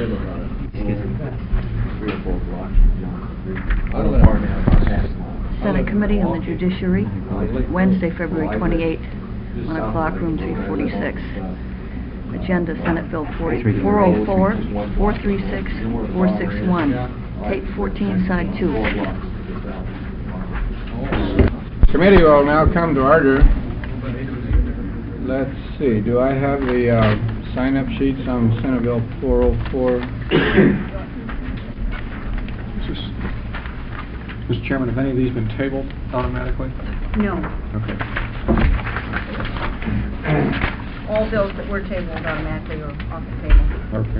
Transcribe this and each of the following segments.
Senate Committee on the Judiciary, Wednesday, February 28th, 1 o'clock, room 346. Agenda, Senate Bill 404, 436, 461. Tape 14, Side 2. Committee will now come to order. Let's see, do I have the sign-up sheets on Senate Bill 404? Mr. Chairman, have any of these been tabled automatically? No. Okay. All bills that were tabled automatically are off the table. Okay.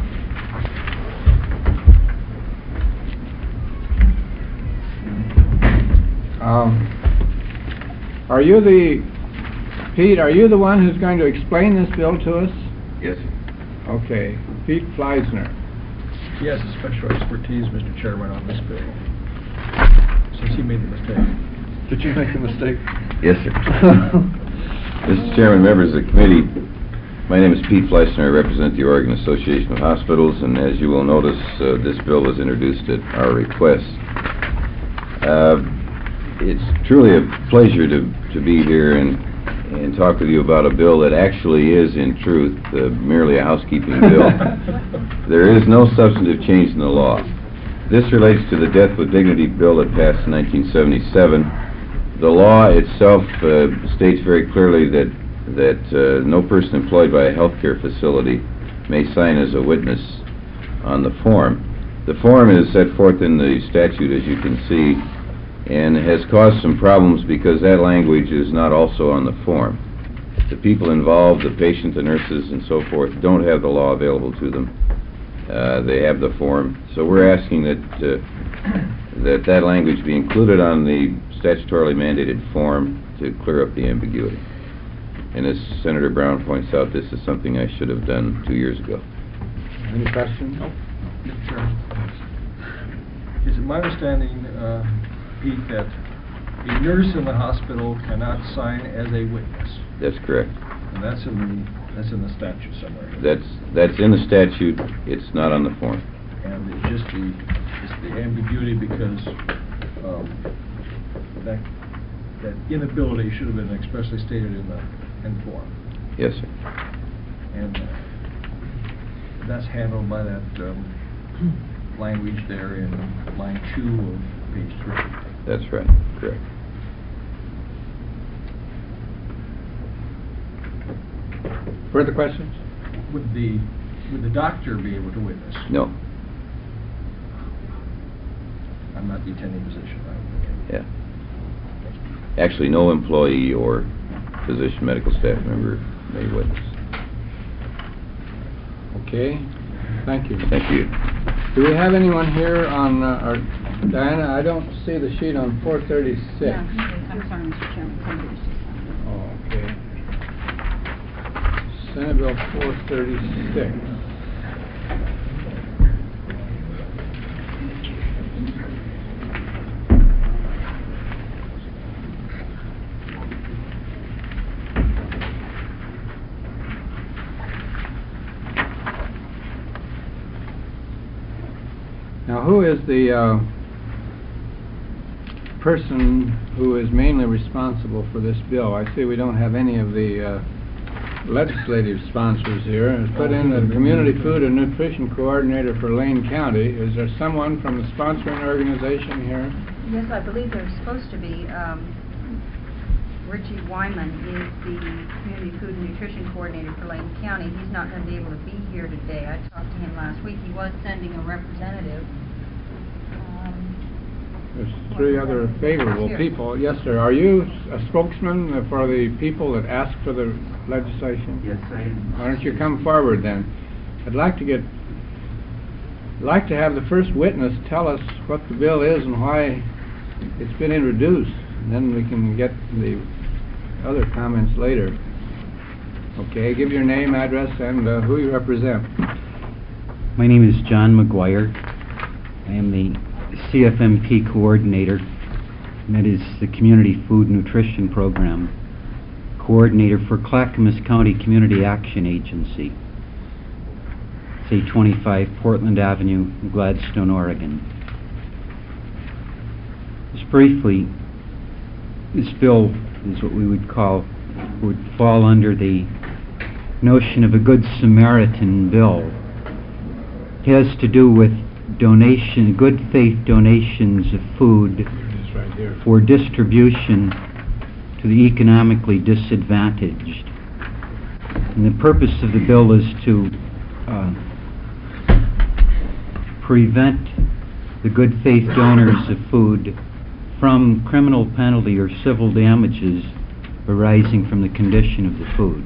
Pete, are you the one who's going to explain this bill to us? Yes, sir. Okay. Pete Fleisner. He has a special expertise, Mr. Chairman, on this bill, since he made the mistake. Did you make the mistake? Yes, sir. Mr. Chairman, members of the committee, my name is Pete Fleisner. I represent the Oregon Association of Hospitals, and as you will notice, this bill was introduced at our request. It's truly a pleasure to be here and talk with you about a bill that actually is, in truth, merely a housekeeping bill. There is no substantive change in the law. This relates to the Death with Dignity bill that passed in 1977. The law itself states very clearly that no person employed by a healthcare facility may sign as a witness on the form. The form is set forth in the statute, as you can see, and has caused some problems because that language is not also on the form. The people involved, the patient, the nurses, and so forth, don't have the law available to them. They have the form. So we're asking that language be included on the statutorily mandated form to clear up the ambiguity. And as Senator Brown points out, this is something I should have done 2 years ago. Any questions? No. Mr. Chairman. Is it my understanding, Pete, that a nurse in the hospital cannot sign as a witness? That's correct. And that's in the statute somewhere. That's in the statute. It's not on the form. And it's just the ambiguity because that inability should have been expressly stated in the form. Yes, sir. And that's handled by that language there in line 2 of page 3. That's right. Correct. Further questions? Would the doctor be able to witness? No. I'm not the attending physician. Yeah. Actually, no employee or physician, medical staff member may witness. Okay. Thank you. Thank you. Do we have anyone here on, Diana, I don't see the sheet on 436. Yeah, I'm sorry, Mr. Chairman. Somebody was just signing. Oh, okay. Senate Bill 436. Now, who is the person who is mainly responsible for this bill? I see we don't have any of the legislative sponsors here. It's put in the Community Food and Nutrition Coordinator for Lane County. Is there someone from the sponsoring organization here? Yes, I believe there's supposed to be. Richie Wyman is the Community Food and Nutrition Coordinator for Lane County. He's not going to be able to be here today. I talked to him last week. He was sending a representative. There's 3 other favorable people. Yes, sir. Are you a spokesman for the people that asked for the legislation? Yes, I am. Why don't you come forward then? I'd like to have the first witness tell us what the bill is and why it's been introduced. And then we can get the other comments later. Okay, give your name, address, and who you represent. My name is John McGuire. I am the CFMP coordinator, and that is the Community Food Nutrition Program coordinator for Clackamas County Community Action Agency. It's 825 Portland Avenue, Gladstone, Oregon. Just briefly, this bill is what we would fall under the notion of a Good Samaritan bill. It has to do with good faith donations of food It's right here. for distribution to the economically disadvantaged. And the purpose of the bill is to prevent the good faith donors of food from criminal penalty or civil damages arising from the condition of the food.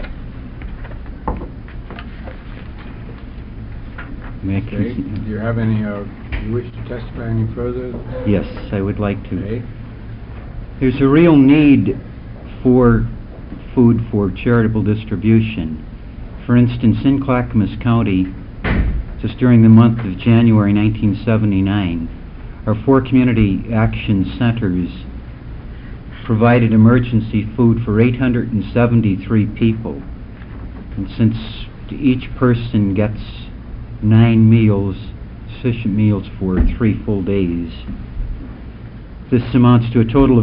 May I Okay, do you have any, you wish to testify any further? Yes, I would like to. Okay. There's a real need for food for charitable distribution. For instance, in Clackamas County, just during the month of January 1979, our 4 community action centers provided emergency food for 873 people. And since each person gets 9 meals, sufficient meals for 3 full days, this amounts to a total of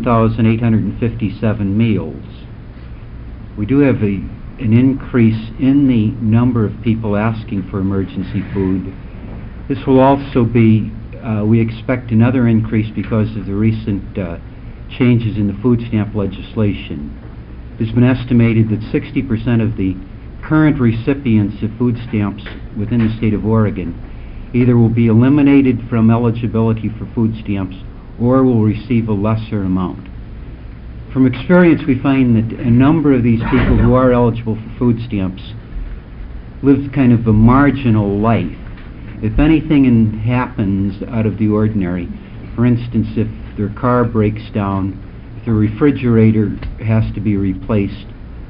7,857 meals. We do have an increase in the number of people asking for emergency food. This will also be, we expect another increase because of the recent changes in the food stamp legislation. It's been estimated that 60% of the current recipients of food stamps within the state of Oregon either will be eliminated from eligibility for food stamps or will receive a lesser amount. From experience, we find that a number of these people who are eligible for food stamps live kind of a marginal life. If anything happens out of the ordinary, for instance, if their car breaks down, if their refrigerator has to be replaced,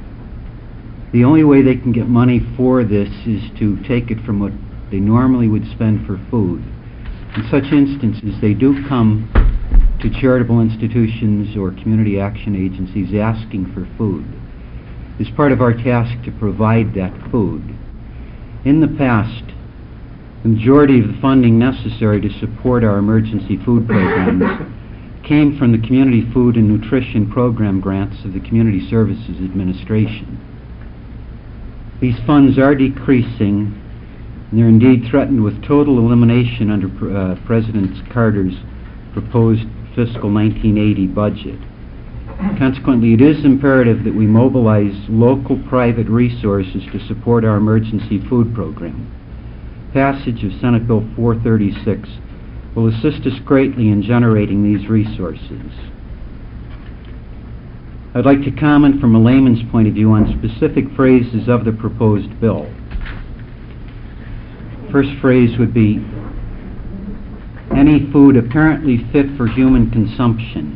the only way they can get money for this is to take it from what they normally would spend for food. In such instances, they do come to charitable institutions or community action agencies asking for food. It's part of our task to provide that food. In the past, the majority of the funding necessary to support our emergency food programs came from the Community Food and Nutrition Program grants of the Community Services Administration. These funds are decreasing, and they're indeed threatened with total elimination under President Carter's proposed fiscal 1980 budget. Consequently, it is imperative that we mobilize local private resources to support our emergency food program. Passage of Senate Bill 436 will assist us greatly in generating these resources. I'd like to comment from a layman's point of view on specific phrases of the proposed bill. First phrase would be, any food apparently fit for human consumption.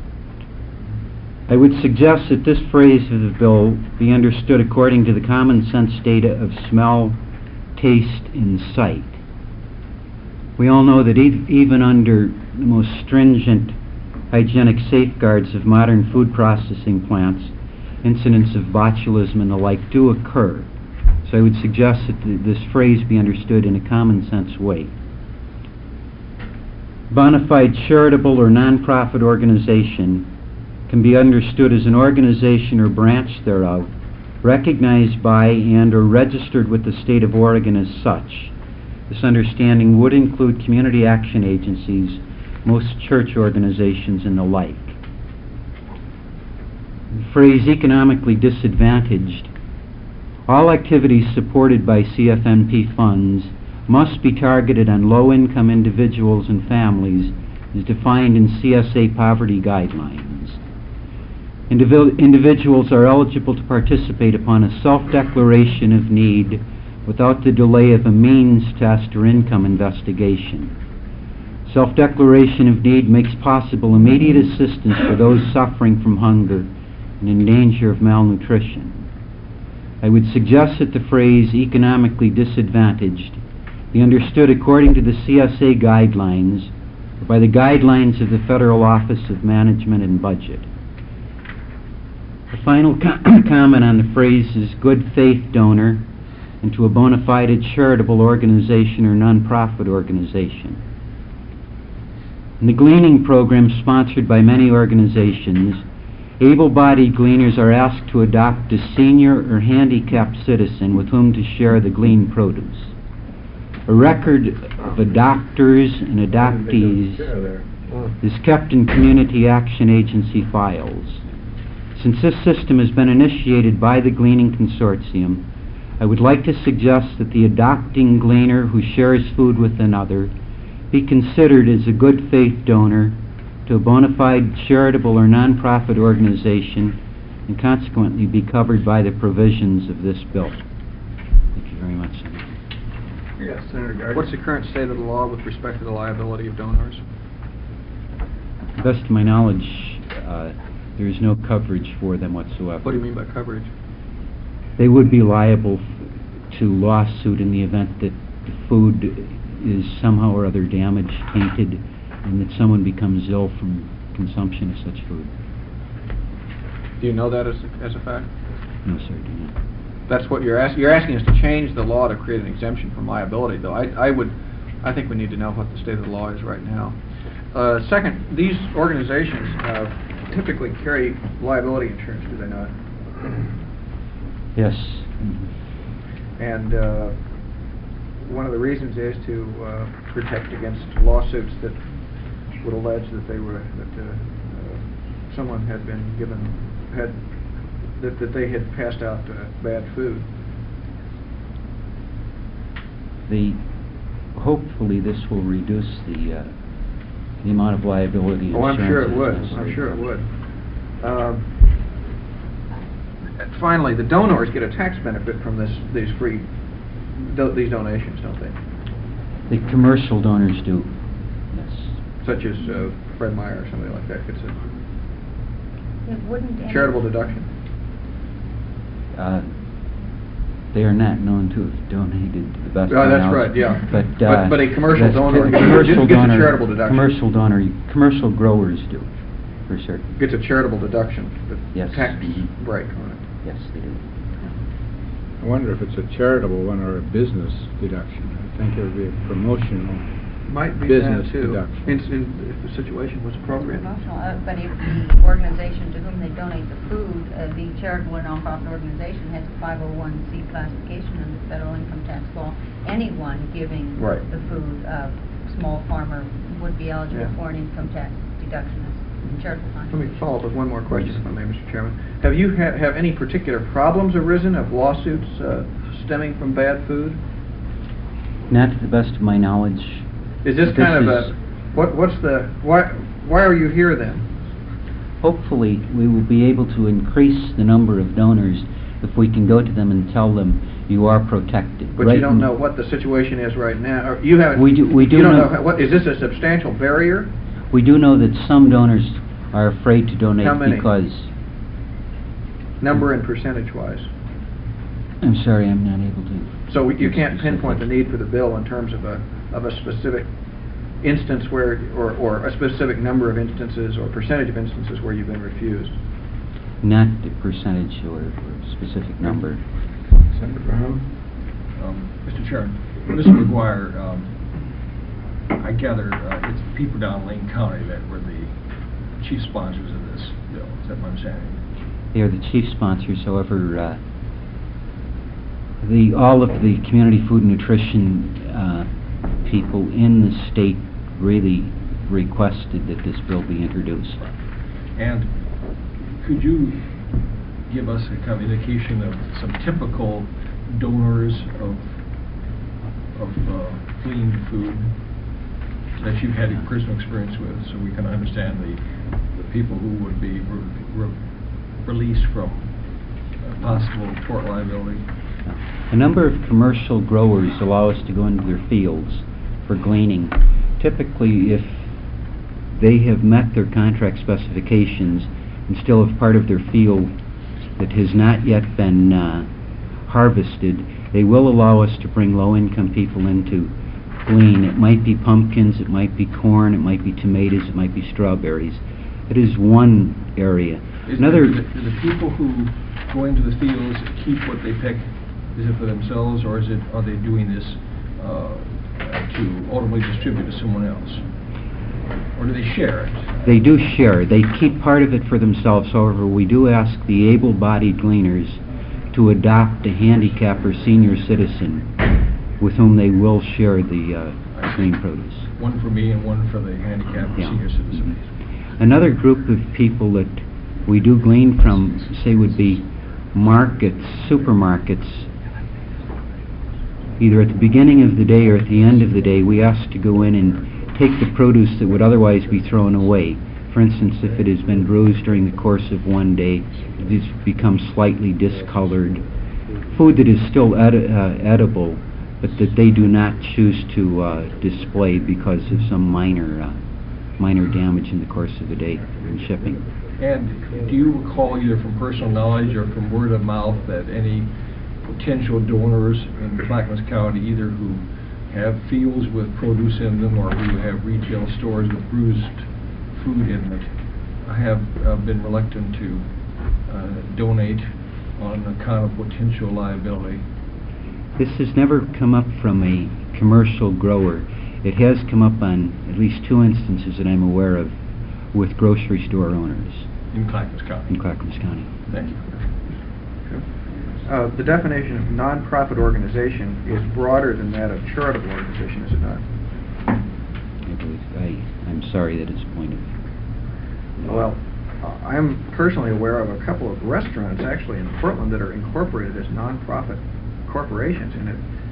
I would suggest that this phrase of the bill be understood according to the common sense data of smell, taste, and sight. We all know that even under the most stringent hygienic safeguards of modern food processing plants, incidents of botulism and the like do occur. So I would suggest that this phrase be understood in a common sense way. Bona fide charitable or non-profit organization can be understood as an organization or branch thereof recognized by and or registered with the state of Oregon as such. This understanding would include community action agencies, most church organizations, and the like. The phrase economically disadvantaged. All activities supported by CFNP funds must be targeted on low-income individuals and families as defined in CSA poverty guidelines. Individuals are eligible to participate upon a self-declaration of need without the delay of a means test or income investigation. Self-declaration of need makes possible immediate assistance for those suffering from hunger and in danger of malnutrition. I would suggest that the phrase economically disadvantaged be understood according to the CSA guidelines or by the guidelines of the Federal Office of Management and Budget. The final comment on the phrase is good faith donor and to a bona fide charitable organization or nonprofit organization. In the gleaning program sponsored by many organizations, able-bodied gleaners are asked to adopt a senior or handicapped citizen with whom to share the gleaned produce. A record of adopters and adoptees is kept in Community Action Agency files. Since this system has been initiated by the Gleaning Consortium, I would like to suggest that the adopting gleaner who shares food with another be considered as a good faith donor to a bona fide charitable or nonprofit organization and consequently be covered by the provisions of this bill. Thank you very much, Senator. Yes, Senator Gardner. What's the current state of the law with respect to the liability of donors? To the best of my knowledge, there is no coverage for them whatsoever. What do you mean by coverage? They would be liable to lawsuit in the event that the food is somehow or other damaged, tainted, and that someone becomes ill from consumption of such food. Do you know that as a fact? No, sir, I do not. That's what you're asking. You're asking us to change the law to create an exemption from liability, though. I think we need to know what the state of the law is right now. Second, these organizations typically carry liability insurance, do they not? Yes. And one of the reasons is to protect against lawsuits that would allege that someone had been that they had passed out bad food. Hopefully this will reduce the amount of liability insurance. Oh, I'm sure it that's would. necessary. I'm sure it would. Finally, the donors get a tax benefit from these donations, don't they? The commercial donors do, yes. Such as Fred Meyer or somebody like that gets a Wouldn't charitable deduction. They are not known to have donated to the best of my That's knowledge. right, yeah. But a commercial donor gets a charitable deduction. Commercial growers do, for certain. Gets a charitable deduction, the Yes. tax break on it. Yes, they do. I wonder if it's a charitable one or a business deduction. I think it would be a promotional Might be business that too, deduction. if the situation was appropriate. Promotional, but if the organization to whom they donate the food, the charitable or nonprofit organization has a 501c classification under the federal income tax law, anyone giving Right. the food, small farmer, would be eligible Yeah. for an income tax deduction as charitable Let me contribution. follow up with one more question, if I may, Mr. Chairman. Have any particular problems arisen of lawsuits stemming from bad food? Not to the best of my knowledge. Is this kind of why are you here then? Hopefully, we will be able to increase the number of donors if we can go to them and tell them you are protected. But you don't know what the situation is right now. Or you haven't. We do You don't know- know what is this a substantial barrier? We do know that some donors are afraid to donate How many? because... Number and percentage-wise. I'm sorry, I'm not able to... So you can't pinpoint the need for the bill in terms of a specific instance where, or a specific number of instances or percentage of instances where you've been refused. Not the percentage or specific number. Senator Brown? Mr. Chairman, Mr. McGuire, I gather it's the people down in Lane County that were the chief sponsors of this bill. Is that my understanding? They are the chief sponsors, however, all of the community food and nutrition people in the state really requested that this bill be introduced. And could you give us a kind of indication of some typical donors of cleaned food that you've had personal experience with, so we can understand the people who would be released from possible tort liability? A number of commercial growers allow us to go into their fields for gleaning. Typically, if they have met their contract specifications and still have part of their field that has not yet been harvested, they will allow us to bring low-income people in to glean. It might be pumpkins, it might be corn, it might be tomatoes, it might be strawberries. It is one area. Do the people who go into the fields keep what they pick Is it for themselves, or are they doing this to ultimately distribute to someone else? Or do they share it? They do share. They keep part of it for themselves. However, we do ask the able-bodied gleaners to adopt a handicap or senior citizen with whom they will share the gleaned produce. One for me and one for the handicapped Yeah. senior citizen. Another group of people that we do glean from, say, would be markets, supermarkets. Either at the beginning of the day or at the end of the day, we ask to go in and take the produce that would otherwise be thrown away. For instance, if it has been bruised during the course of one day, it has become slightly discolored. Food that is still edible, but that they do not choose to display because of some minor damage in the course of the day in shipping. And do you recall, either from personal knowledge or from word of mouth, that any potential donors in Clackamas County, either who have fields with produce in them or who have retail stores with bruised food in them, have been reluctant to donate on account of potential liability? This has never come up from a commercial grower. It has come up on at least 2 instances that I'm aware of with grocery store owners In Clackamas County? in Clackamas County. Thank you. The definition of nonprofit organization is broader than that of charitable organization, is it not? I'm sorry that it's a point of... Well, I'm personally aware of a couple of restaurants actually in Portland that are incorporated as nonprofit corporations, and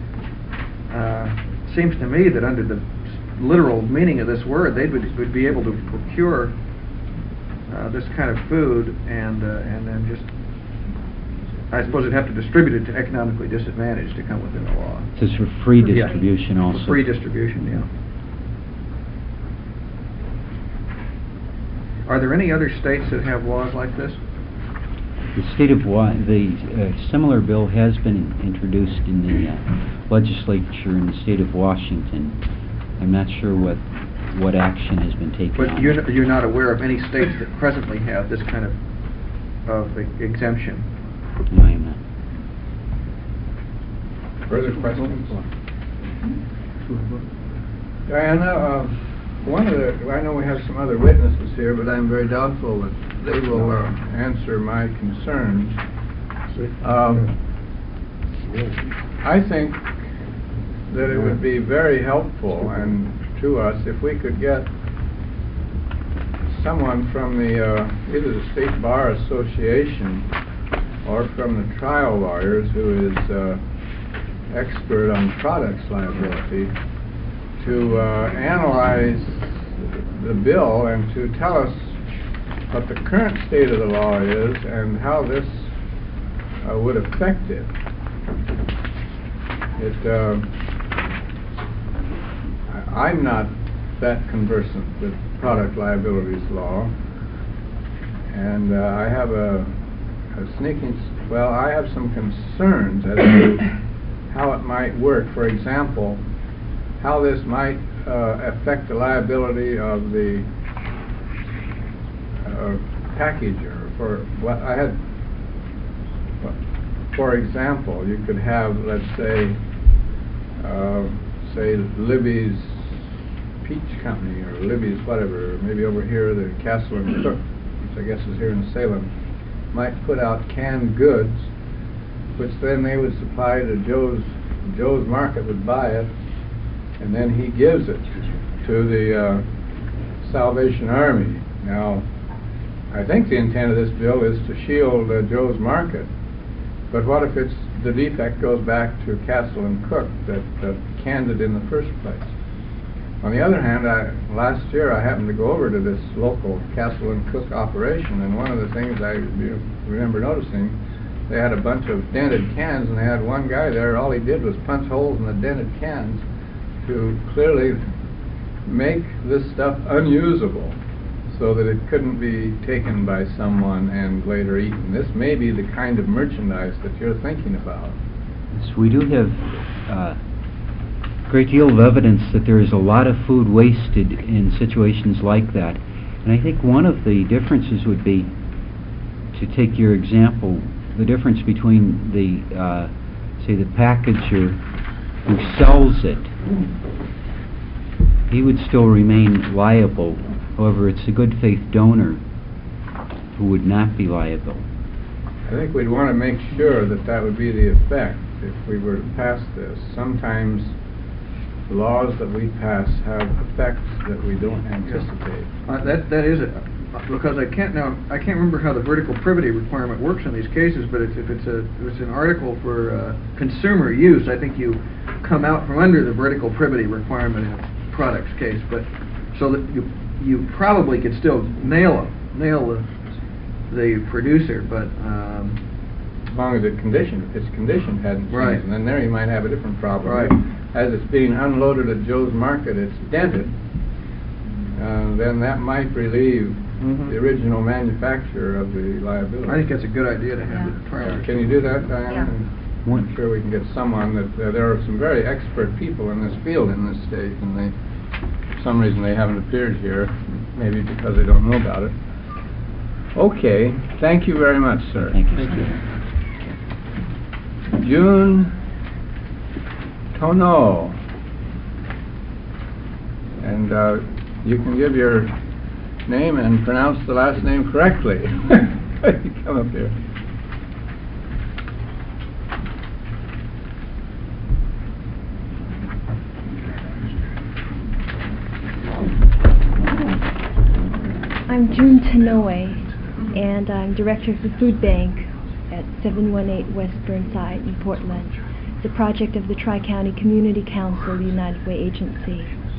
it seems to me that under the literal meaning of this word, they would be able to procure this kind of food and then just, I suppose, they'd have to distribute it to economically disadvantaged to come within the law. This is for free Yeah. distribution also. For free distribution, yeah. Are there any other states that have laws like this? The state of similar bill has been introduced in the legislature in the state of Washington. I'm not sure what action has been taken But on you're it. you're not aware of any states that presently have this kind of exemption? No, I am not. Further questions? Diana, I know we have some other witnesses here, but I'm very doubtful that they will answer my concerns. I think that it would be very helpful and to us if we could get someone from the either the State Bar Association or from the trial lawyers who is expert on products liability to analyze the bill and to tell us what the current state of the law is and how this would affect it. I'm not that conversant with product liabilities law, and I have I have some concerns as to how it might work. For example, how this might affect the liability of the packager. For example, you could have, let's say Libby's Peach Company or Libby's whatever, maybe over here the Castle and Cook, which I guess is here in Salem, might put out canned goods, which then they would supply to Joe's Market would buy it, and then he gives it to the Salvation Army. Now, I think the intent of this bill is to shield Joe's Market, but what if the defect goes back to Castle and Cook that canned it in the first place? On the other hand, last year I happened to go over to this local Castle and Cook operation, and one of the things I remember noticing, they had a bunch of dented cans, and they had one guy there, all he did was punch holes in the dented cans to clearly make this stuff unusable so that it couldn't be taken by someone and later eaten. This may be the kind of merchandise that you're thinking about. So we do have a great deal of evidence that there is a lot of food wasted in situations like that. And I think one of the differences would be, to take your example, the difference between the say, the packager who sells it, he would still remain liable. However, it's a good faith donor who would not be liable. I think we'd want to make sure that that would be the effect if we were to pass this. Sometimes laws that we pass have effects that we don't anticipate. That is it, because I can't remember how the vertical privity requirement works in these cases, but if it's an article for consumer use, I think you come out from under the vertical privity requirement in a product's case, but so that you probably could still nail the producer, but As long as its condition hadn't changed, Right. and then there you might have a different problem. Right. As it's being unloaded at Joe's Market, it's dented, then that might relieve the original manufacturer of the liability. I think that's a good idea to have Yeah. the trial. Can you do that, Diana? Yeah. I'm sure we can get someone that, there are some very expert people in this field in this state, and they, for some reason they haven't appeared here, maybe because they don't know about it. Okay, thank you very much, sir. Thank you. Thank you. June Tono. And you can give your name and pronounce the last name correctly. You come up here. I'm June Tanoe, and I'm director of the Food Bank at 718 West Burnside in Portland. It's a project of the Tri-County Community Council, the United Way agency.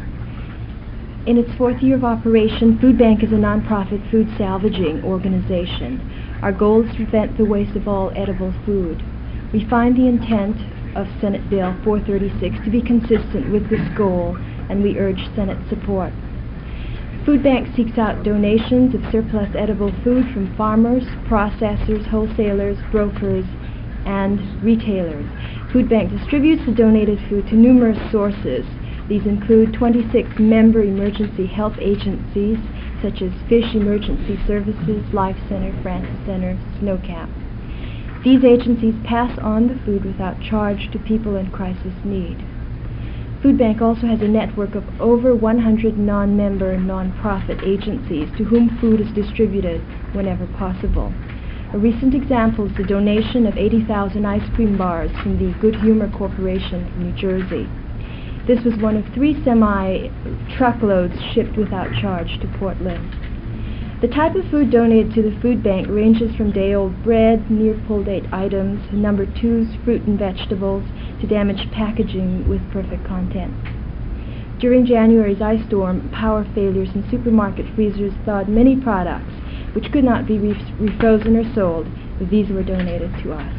In its fourth year of operation, Food Bank is a nonprofit food salvaging organization. Our goal is to prevent the waste of all edible food. We find the intent of Senate Bill 436 to be consistent with this goal, and we urge Senate support. Food Bank seeks out donations of surplus edible food from farmers, processors, wholesalers, brokers, and retailers. Food Bank distributes the donated food to numerous sources. These include 26 member emergency health agencies, such as Fish Emergency Services, Life Center, Francis Center, SNOCAP. These agencies pass on the food without charge to people in crisis need. Food Bank also has a network of over 100 non-member, non-profit agencies to whom food is distributed whenever possible. A recent example is the donation of 80,000 ice cream bars from the Good Humor Corporation from New Jersey. This was one of 3 semi-truckloads shipped without charge to Portland. The type of food donated to the food bank ranges from day-old bread, near-pull-date items, number 2s, fruit and vegetables, to damaged packaging with perfect content. During January's ice storm, power failures in supermarket freezers thawed many products which could not be refrozen or sold. These were donated to us.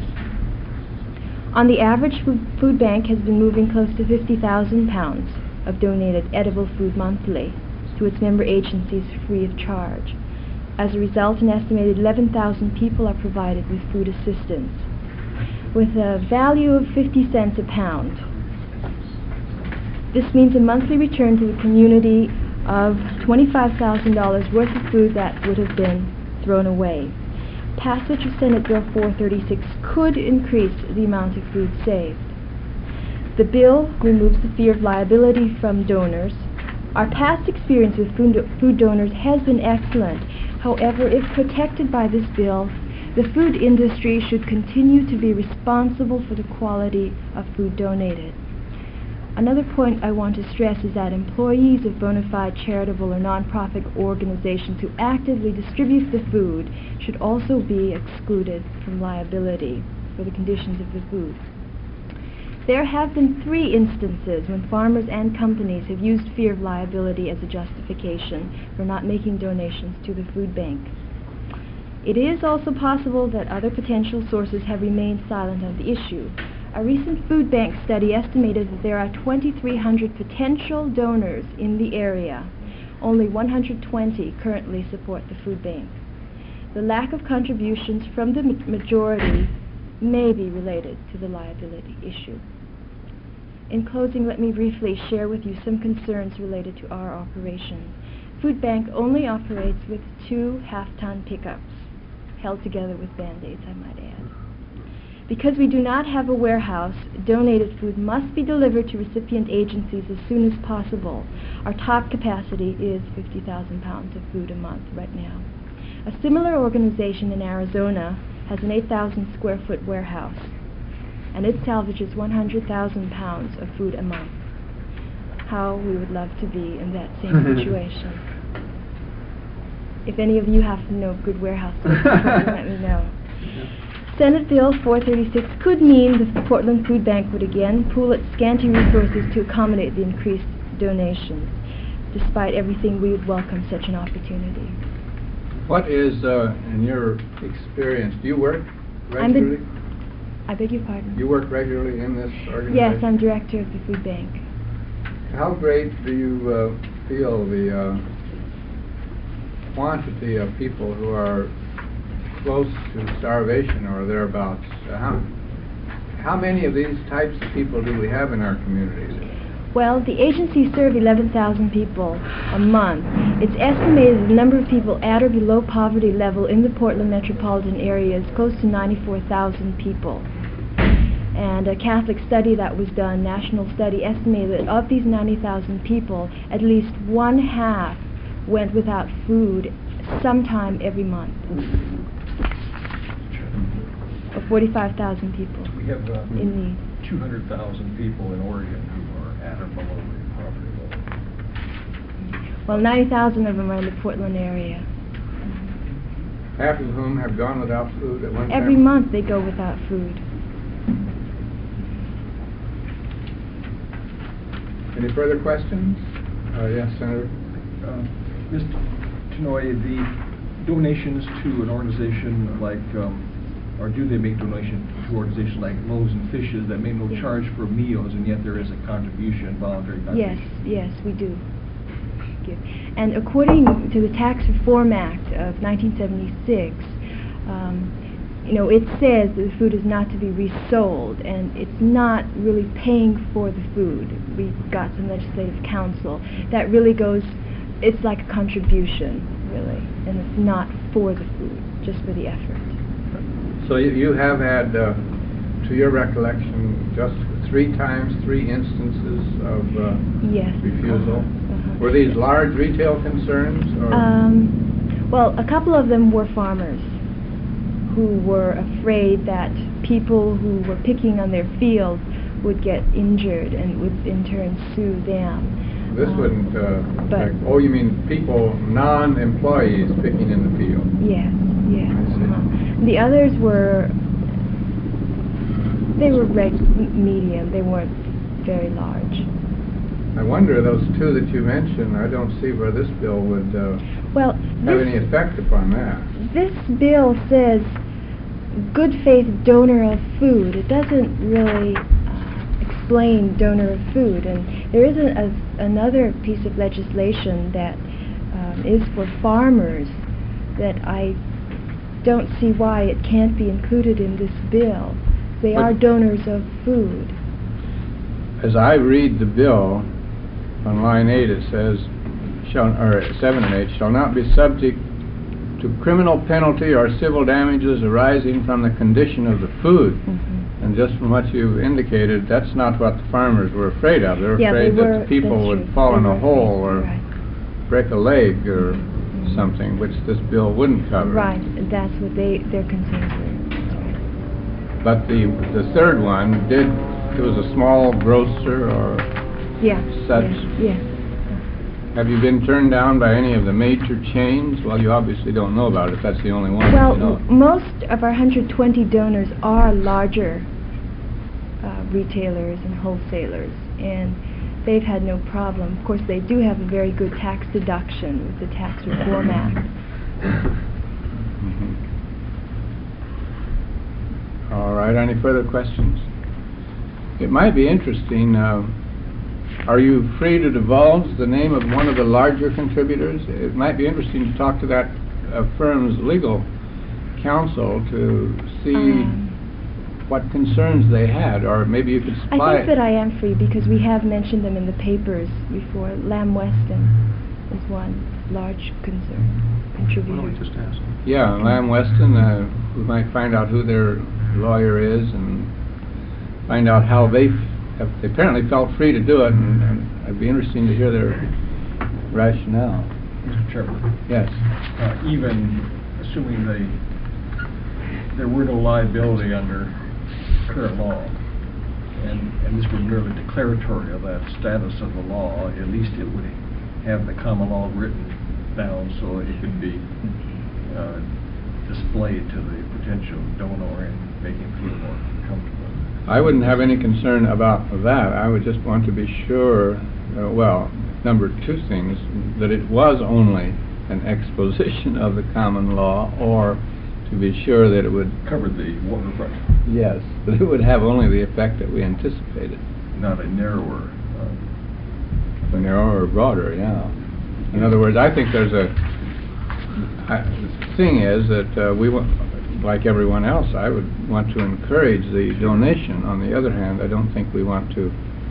On the average, Food Bank has been moving close to 50,000 pounds of donated edible food monthly to its member agencies free of charge. As a result, an estimated 11,000 people are provided with food assistance, with a value of 50 cents a pound. This means a monthly return to the community of $25,000 worth of food that would have been thrown away. Passage of Senate Bill 436 could increase the amount of food saved. The bill removes the fear of liability from donors. Our past experience with food donors has been excellent. However, if protected by this bill, the food industry should continue to be responsible for the quality of food donated. Another point I want to stress is that employees of bona fide charitable or nonprofit organizations who actively distribute the food should also be excluded from liability for the conditions of the food. There have been 3 instances when farmers and companies have used fear of liability as a justification for not making donations to the food bank. It is also possible that other potential sources have remained silent on the issue. A recent food bank study estimated that there are 2,300 potential donors in the area. Only 120 currently support the food bank. The lack of contributions from the majority may be related to the liability issue. In closing, let me briefly share with you some concerns related to our operation. Food Bank only operates with 2 half-ton pickups, held together with Band-Aids, I might add. Because we do not have a warehouse, donated food must be delivered to recipient agencies as soon as possible. Our top capacity is 50,000 pounds of food a month right now. A similar organization in Arizona has an 8,000 square foot warehouse, and it salvages 100,000 pounds of food a month. How we would love to be in that same situation. If any of you happen to know good warehouses, let me know. Senate Bill 436 could mean the Portland Food Bank would again pool its scanty resources to accommodate the increased donations. Despite everything, we would welcome such an opportunity. What is, in your experience, do you work regularly? I beg your pardon? You work regularly in this organization? Yes, I'm director of the food bank. How great do you feel the quantity of people who are close to starvation or thereabouts? How many of these types of people do we have in our communities? Well, the agency serve 11,000 people a month. It's estimated the number of people at or below poverty level in the Portland metropolitan area is close to 94,000 people. And a Catholic study that was done, national study, estimated that of these 90,000 people, at least one half went without food sometime every month. Or 45,000 people We have in need. 200,000 people in Oregon who are at or below the poverty level. Well, 90,000 of them are in the Portland area. Half of whom have gone without food at one time? Every month they go without food. Any further questions? Yes, Senator. Mr. Tenoy, the donations to an organization like, or do they make donations to organizations like Loaves and Fishes that make no charge for meals, and yet there is a contribution, voluntary contribution? Yes, we do. And according to the Tax Reform Act of 1976, it says that the food is not to be resold, and it's not really paying for the food. We got some legislative counsel. That really goes, it's like a contribution, really, and it's not for the food, just for the effort. So you have had, to your recollection, just 3 instances of refusal? Were these large retail concerns? Or? Well, a couple of them were farmers who were afraid that people who were picking on their fields would get injured and would in turn sue them. This wouldn't oh, you mean people, non-employees picking in the field? Yes. The others were, medium, they weren't very large. I wonder, those 2 that you mentioned, I don't see where this bill would have any effect upon that. This bill says good faith donor of food. It doesn't really explain donor of food, and there is another piece of legislation that is for farmers that I don't see why it can't be included in this bill. They are donors of food. As I read the bill, on line 8 it says, 7 and 8, shall not be subject to criminal penalty or civil damages arising from the condition of the food. And just from what you indicated, that's not what the farmers were afraid of. They're afraid that the people would fall in a hole or break a leg or something, which this bill wouldn't cover. Right, that's what their concerns were. But the third one it was a small grocer or such? Yes. Have you been turned down by any of the major chains? Well, you obviously don't know about it if that's the only one. Well, most of our 120 donors are larger retailers and wholesalers, and they've had no problem. Of course, they do have a very good tax deduction with the Tax Reform Act. All right, any further questions? It might be interesting, are you free to divulge the name of one of the larger contributors? It might be interesting to talk to that firm's legal counsel to see what concerns they had, or maybe you could supply... I think that I am free because we have mentioned them in the papers before. Lamb Weston is one. large concern, Why don't we contributor. just ask? Yeah, Lamb Weston, we might find out who their lawyer is and find out how they apparently felt free to do it, and it'd be interesting to hear their rationale. Mr. Chairman, Yes. even assuming there were no liability under current law, and this were merely declaratory of that status of the law, at least it would have the common law written down so it could be displayed to the potential donor and make him feel more comfortable. I wouldn't have any concern about that. I would just want to be sure, number two things, that it was only an exposition of the common law, or to be sure that it would... Covered the waterfront, Yes, that it would have only the effect that we anticipated. not a narrower. Narrower or broader, yeah. In other words, I think there's the thing is that we want, like everyone else, I would want to encourage the donation. On the other hand, I don't think we want to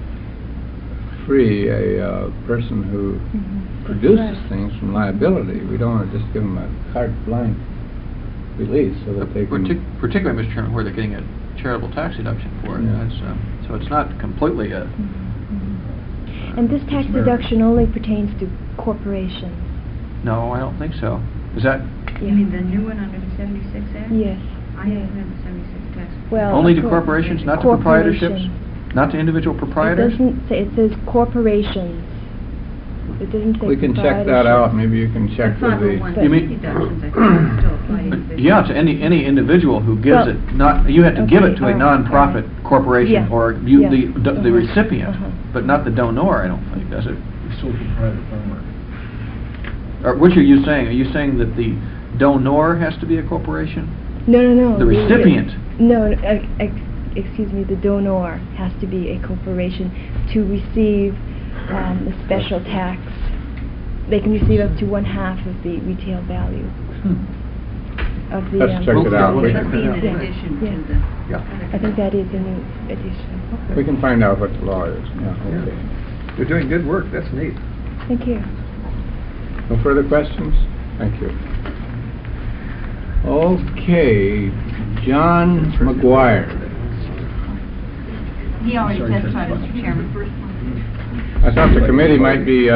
free a person who produces things from liability. We don't want to just give them a carte blanche release so that they can... Particularly, Mr. Chairman, where they're getting a charitable tax deduction for it. Yeah. So it's not completely a... And this tax deduction only pertains to corporations. No, I don't think so. Is that You mean the new one under the 76 Act? Yes. I haven't had the 76 tax. Well, only to cor- corporations, not to proprietorships? corporations. Not to individual It proprietors? doesn't say, it says corporations. It doesn't say We can check that out. proprietorships. Maybe you can check with the... 501 You mean- deductions, I think, still apply to individuals. Yeah, to any individual who gives Well, it, not, you have to give it to a okay, nonprofit corporation, Yeah, or you, yeah, the recipient, uh-huh. but not the donor, I don't think, does it? Sole proprietor farmer. Or which are you saying? Are you saying that the donor has to be a corporation? No, no, no. The recipient. No, excuse me, the donor has to be a corporation to receive the special tax. They can receive up to 1/2 of the retail value of the... Let's check it out. Well, We that'd be in Yeah. addition Yeah. to the... Yeah. I think that is a new addition. We can find out what the law is. Yeah, okay. They're doing good work, that's neat. Thank you. No further questions? Thank you. Okay, John McGuire. He already Sorry, testified, Ted. Mr. Chairman. I thought the committee might be,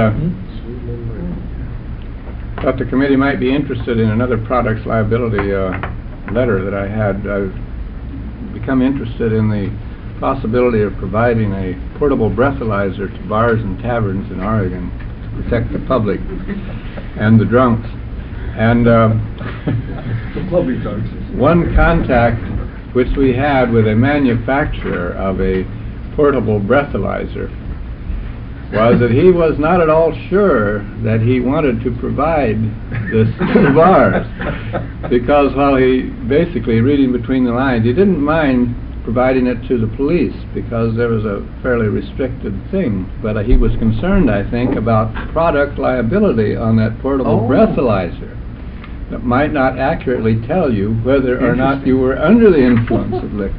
interested in another products liability letter that I had. I've become interested in the possibility of providing a portable breathalyzer to bars and taverns in Oregon to protect the public and the drunks. And Lovely dogs. one contact which we had with a manufacturer of a portable breathalyzer was that he was not at all sure that he wanted to provide this to the bars, because while he basically, reading between the lines, he didn't mind providing it to the police because there was a fairly restricted thing, but he was concerned, I think, about product liability on that portable breathalyzer that might not accurately tell you whether or not you were under the influence of liquor.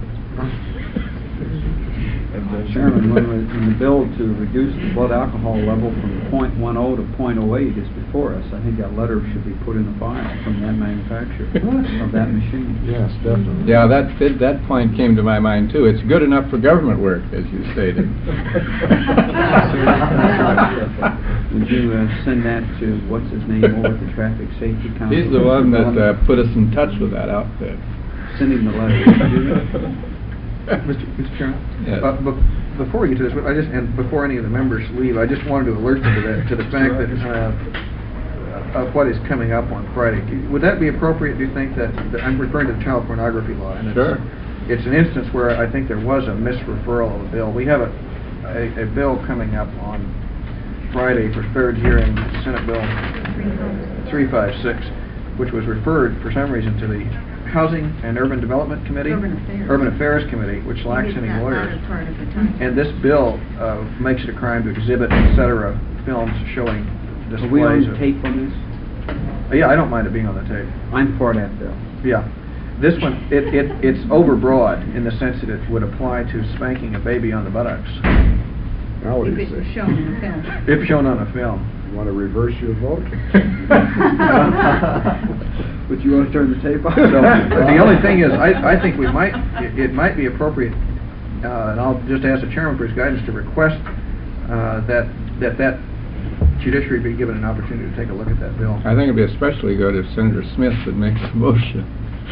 Chairman, when the bill to reduce the blood alcohol level from .10 to .08 is before us, I think that letter should be put in the file from that manufacturer of that machine. Yes, definitely. Yeah, that point came to my mind too. It's good enough for government work, as you stated. Would you send that to, what's his name, over at the Traffic Safety Council? He's the one that put us in touch with that outfit. Send him the letter. Would you do that? Mr. Chairman? Yes. Before we get to this, and before any of the members leave, I just wanted to alert you to the fact that of what is coming up on Friday. Would that be appropriate, do you think, that I'm referring to the child pornography law? And Sure. It's an instance where I think there was a misreferral of a bill. We have a bill coming up on Friday for third hearing, Senate Bill 356, which was referred for some reason to the Housing and Urban Development Committee? Urban Affairs. Committee, which lacks any That lawyers. latter part of the time. And this bill makes it a crime to exhibit, etc., films showing Are we on displays of... tape on this? Yeah, I don't mind it being on the tape. I'm for that bill. Yeah. This one, it's overbroad in the sense that it would apply to spanking a baby on the buttocks. Now what do If you it was say? shown in the film. If shown on a film. You want to reverse your vote? But you want to turn the tape off? So, but the only thing is, I think it might be appropriate, and I'll just ask the chairman for his guidance to request that judiciary be given an opportunity to take a look at that bill. I think it'd be especially good if Senator Smith would make the motion.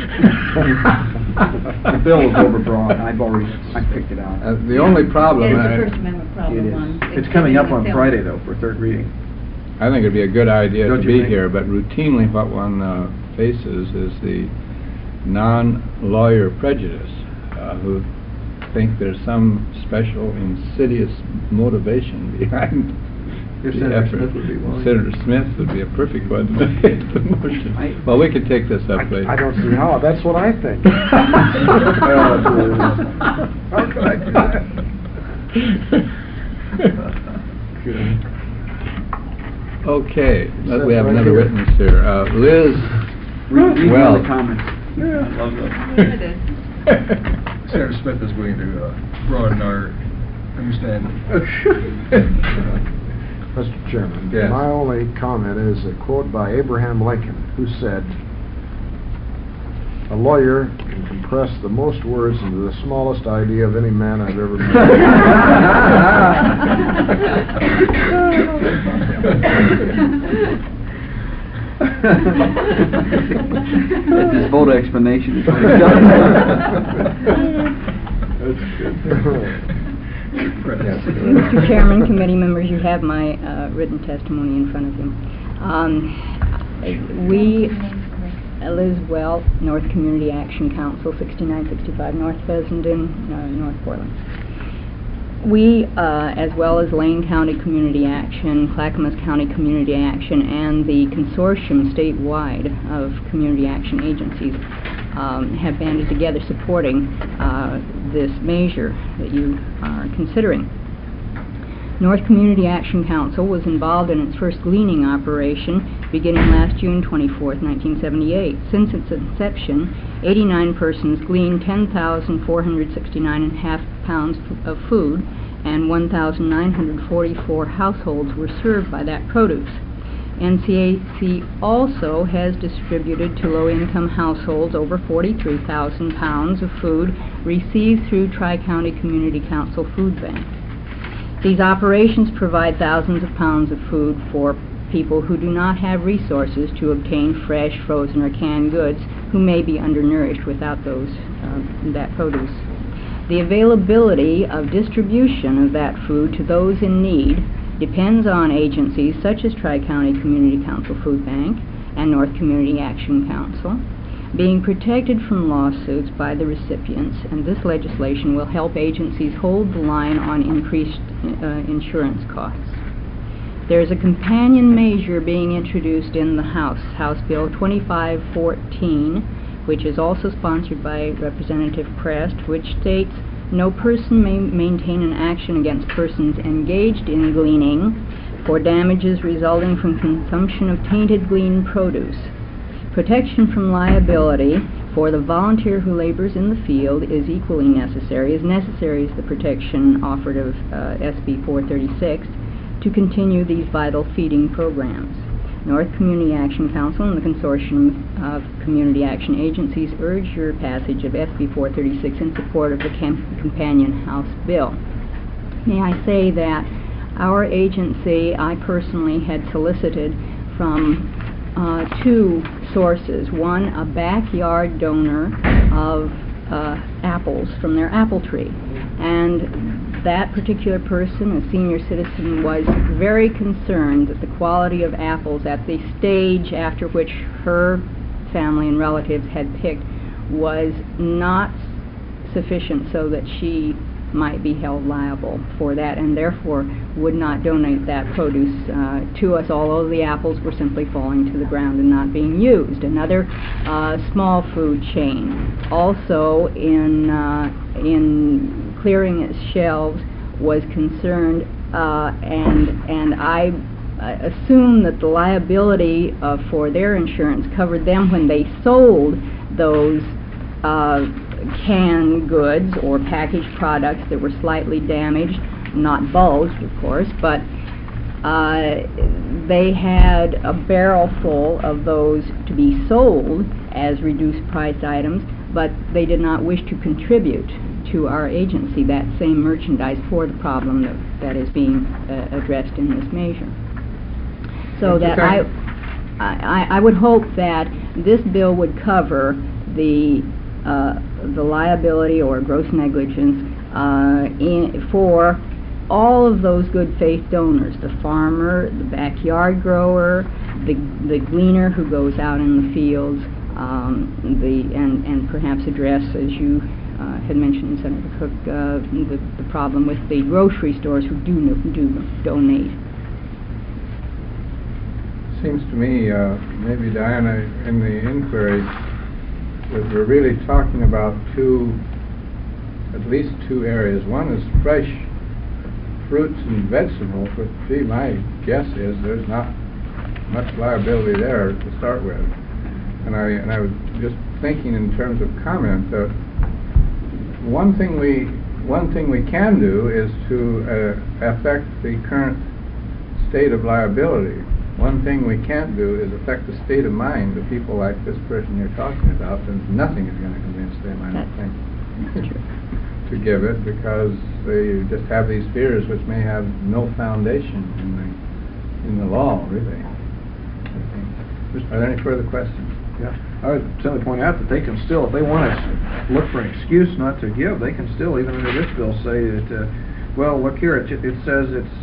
The bill is overbroad. I picked it out. The only problem... It's a I- First Amendment problem It is. on... It's coming up on exhibiting the Friday, film. though, for third reading. I think it'd be a good idea Don't to you be think? here, but routinely what one faces is the non-lawyer prejudice, who think there's some special insidious motivation behind If the Senator effort. Smith would be willing. Senator Smith would be a perfect one to make the motion. Well, we could take this up later. I don't see how. That's what I think. How could I do that? Okay, Says we have right another here. witness here. Liz Read Well. the comments. I love that. Senator Smith is willing to broaden our understanding. Mr. Chairman, Yes. my only comment is a quote by Abraham Lincoln, who said, "A lawyer can compress the most words into the smallest idea of any man I've ever That's his photo explanation. Mr. Chairman, committee members, you have my written testimony in front of you. We, Liz Well, North Community Action Council, 6965 North Fessenden, North Portland. We, as well as Lane County Community Action, Clackamas County Community Action, and the consortium statewide of community action agencies, have banded together supporting this measure that you are considering. North Community Action Council was involved in its first gleaning operation beginning last June 24th, 1978. Since its inception, 89 persons gleaned 10,469.5 pounds of food, and 1,944 households were served by that produce. NCAC also has distributed to low-income households over 43,000 pounds of food received through Tri-County Community Council Food Bank. These operations provide thousands of pounds of food for people who do not have resources to obtain fresh, frozen, or canned goods, who may be undernourished without that produce. The availability of distribution of that food to those in need depends on agencies such as Tri-County Community Council Food Bank and North Community Action Council being protected from lawsuits by the recipients, and this legislation will help agencies hold the line on increased insurance costs. There is a companion measure being introduced in the House Bill 2514, which is also sponsored by Representative Prest, which states, "No person may maintain an action against persons engaged in gleaning for damages resulting from consumption of tainted gleaned produce. Protection from liability for the volunteer who labors in the field is equally necessary, as the protection offered of SB 436 to continue these vital feeding programs." North Community Action Council and the consortium of community action agencies urge your passage of SB 436 in support of the companion House bill. May I say that our agency, I personally had solicited from two sources. One, a backyard donor of apples from their apple tree. And that particular person, a senior citizen, was very concerned that the quality of apples at the stage after which her family and relatives had picked was not sufficient so that she might be held liable for that, and therefore would not donate that produce to us, although the apples were simply falling to the ground and not being used. Another small food chain, also in clearing its shelves, was concerned, and I assume that the liability for their insurance covered them when they sold those canned goods or packaged products that were slightly damaged, not bulged, of course, but they had a barrel full of those to be sold as reduced price items, but they did not wish to contribute to our agency that same merchandise for the problem that is being addressed in this measure. So that I would hope that this bill would cover the liability or gross negligence for all of those good faith donors, the farmer, the backyard grower, the gleaner who goes out in the fields, and perhaps address, as you had mentioned, Senator Cook, the problem with the grocery stores who do donate. Seems to me, maybe Diana, in the inquiry, that we're really talking about at least two areas. One is fresh fruits and vegetables, but gee, my guess is there's not much liability there to start with. And I was just thinking in terms of comment that one thing we can do is to affect the current state of liability. One thing we can't do is affect the state of mind of people like this person you're talking about, and nothing is going to convince them, I don't think, to give it, because they just have these fears which may have no foundation in the law, really. Are there any further questions? Yeah, I would simply point out that they can still, if they want to look for an excuse not to give, they can still, even under this bill, say that, well, look here, it says it's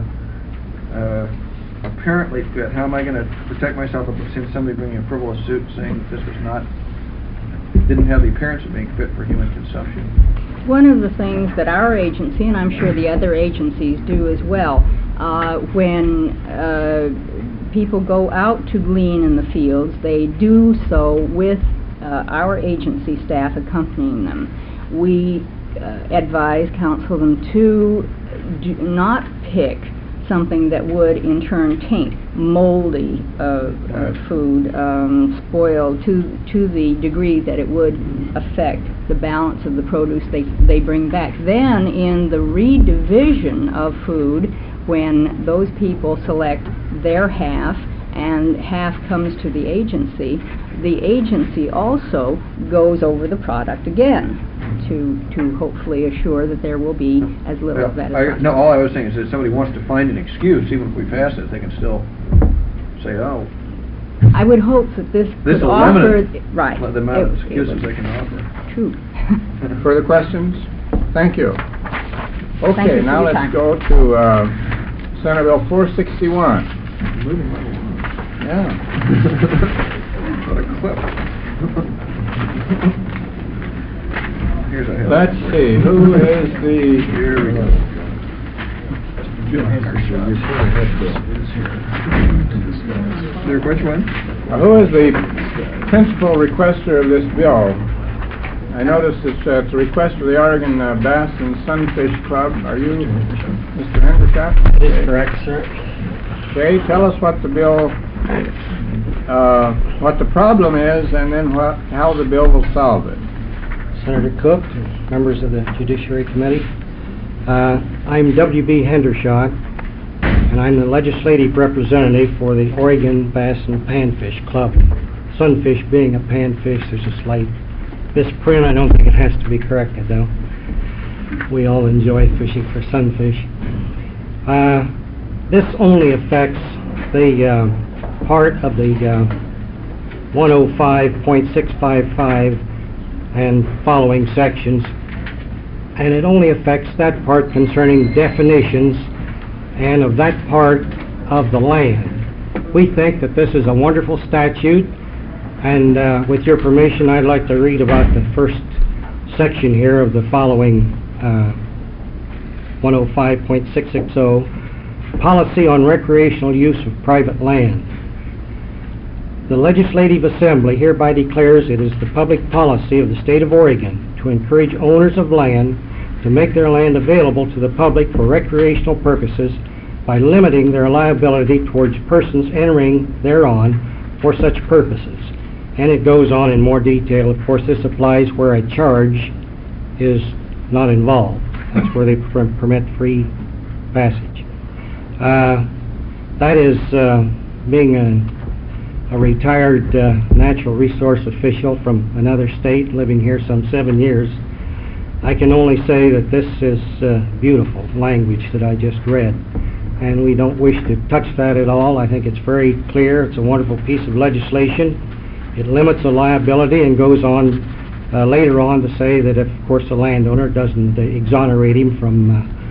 apparently fit. How am I going to protect myself if somebody bringing a frivolous suit saying that this was didn't have the appearance of being fit for human consumption? One of the things that our agency, and I'm sure the other agencies do as well, when people go out to glean in the fields, they do so with our agency staff accompanying them. We advise, counsel them to not pick something that would in turn taint moldy food, spoiled to the degree that it would affect the balance of the produce they bring back. Then in the redivision of food, when those people select their half and half comes to the agency also goes over the product again to hopefully assure that there will be as little of that as possible. No, all I was saying is that if somebody wants to find an excuse, even if we pass it, they can still say, oh. I would hope that this could will offer... limit right. the amount of excuses they can offer. True. Further questions? Thank you. Thank Okay, you now for your let's time. go to Senate Bill 461. Moving right along. Yeah. What a clip. Here's a hill. Let's see, who is the... Here we go. Which one? Who is the principal requester of this bill? I notice it's a request of the Oregon Bass and Sunfish Club. Are you Mr. Hendershot? That is correct, sir. Okay, tell us what the bill, what the problem is, and then how the bill will solve it. Senator Cook, members of the Judiciary Committee, I'm W.B. Hendershot, and I'm the legislative representative for the Oregon Bass and Panfish Club. Sunfish being a panfish, there's a slight misprint. I don't think it has to be corrected, though. We all enjoy fishing for sunfish. This only affects the part of the 105.655 and following sections, and it only affects that part concerning definitions and of that part of the land. We think that this is a wonderful statute, and with your permission, I'd like to read about the first section here of the following 105.660, Policy on Recreational Use of Private Land. The Legislative Assembly hereby declares it is the public policy of the state of Oregon to encourage owners of land to make their land available to the public for recreational purposes by limiting their liability towards persons entering thereon for such purposes. And it goes on in more detail. Of course, this applies where a charge is not involved, That's where they permit free passage. That is, being a retired natural resource official from another state, living here some 7 years, I can only say that this is beautiful language that I just read, and we don't wish to touch that at all. I think it's very clear. It's a wonderful piece of legislation. It limits the liability and goes on later on to say that if, of course, the landowner doesn't exonerate him from,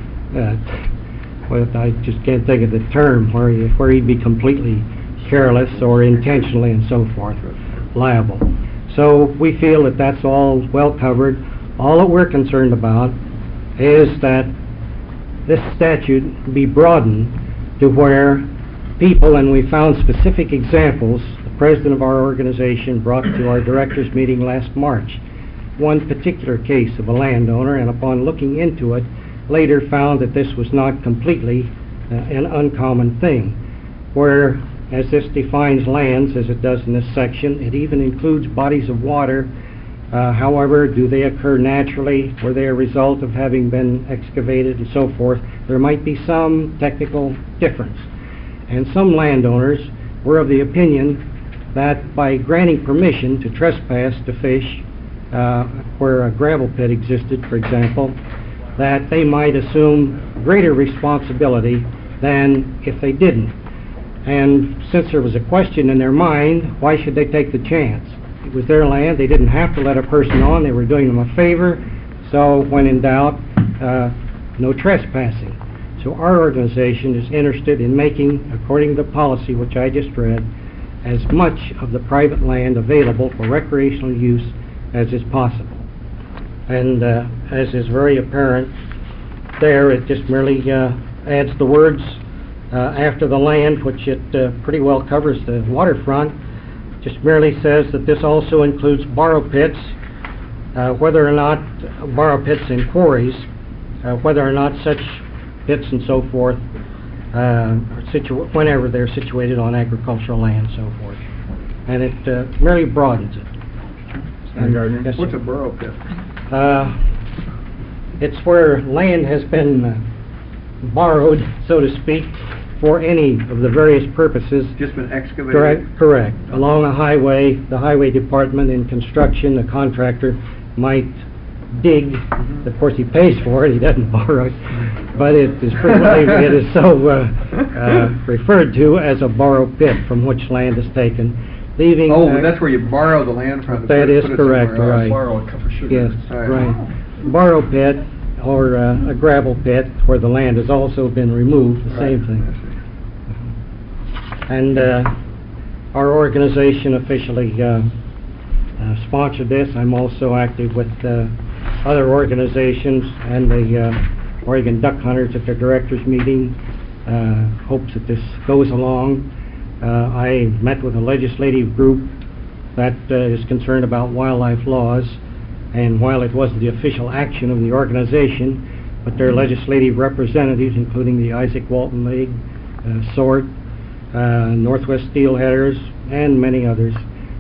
well, I just can't think of the term, where he'd be completely careless or intentionally and so forth liable. So we feel that that's all well covered. All that we're concerned about is that this statute be broadened to where people, and we found specific examples, the president of our organization brought to our directors meeting last March one particular case of a landowner, and upon looking into it, later found that this was not completely an uncommon thing, where, as this defines lands, as it does in this section, it even includes bodies of water. However, do they occur naturally? Were they a result of having been excavated and so forth? There might be some technical difference. And some landowners were of the opinion that by granting permission to trespass to fish where a gravel pit existed, for example, that they might assume greater responsibility than if they didn't. And since there was a question in their mind, why should they take the chance? It was their land. They didn't have to let a person on. They were doing them a favor. So when in doubt, no trespassing. So our organization is interested in making, according to the policy which I just read, as much of the private land available for recreational use as is possible. And as is very apparent there, it just merely adds the words after the land, which it pretty well covers the waterfront. Just merely says that this also includes borrow pits, whether or not borrow pits in quarries, whether or not such pits and so forth, whenever they're situated on agricultural land and so forth. And it merely broadens it. Yes, What's sir. a borrow pit? It's where land has been borrowed, so to speak, for any of the various purposes. Just been excavated? Correct. Along a highway, the highway department in construction, the contractor might dig. Of course, he pays for it, he doesn't borrow it, but it is frequently, it is so referred to as a borrow pit from which land is taken, leaving... Oh, that's where you borrow the land from. That is correct, right. Borrow a cup of sugar. Yes, right. Borrow pit, or a gravel pit, where the land has also been removed, the same thing. And our organization officially sponsored this. I'm also active with other organizations, and the Oregon Duck Hunters at their directors meeting hopes that this goes along. I met with a legislative group that is concerned about wildlife laws, and while it wasn't the official action of the organization, but their legislative representatives, including the Isaac Walton League, SORT, Northwest Steelheaders, and many others,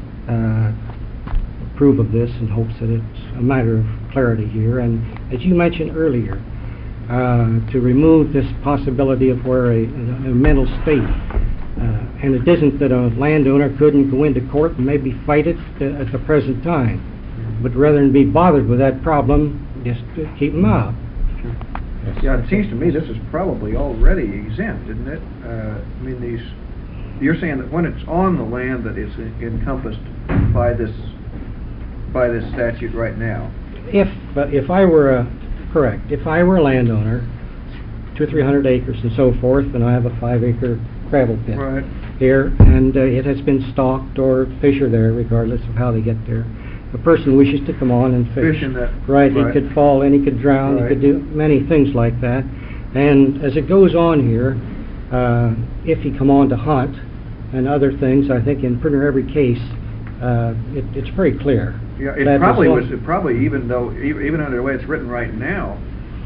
approve of this and hopes that it's a matter of clarity here. And as you mentioned earlier, to remove this possibility of where a mental state, and it isn't that a landowner couldn't go into court and maybe fight it at the present time, but rather than be bothered with that problem, just keep them out. Yeah, it seems to me this is probably already exempt, isn't it? I mean, you're saying that when it's on the land that is encompassed by this statute right now. If I were correct, if I were a landowner, 200 or 300 acres and so forth, and I have a 5-acre gravel pit here, and it has been stocked, or fish are there, regardless of how they get there. A person wishes to come on and fish. Fish in that. Right, he could fall in, he could drown, he could do many things like that. And as it goes on here, if he come on to hunt and other things, I think in pretty much every case, it's very clear. Yeah, it probably even under the way it's written right now,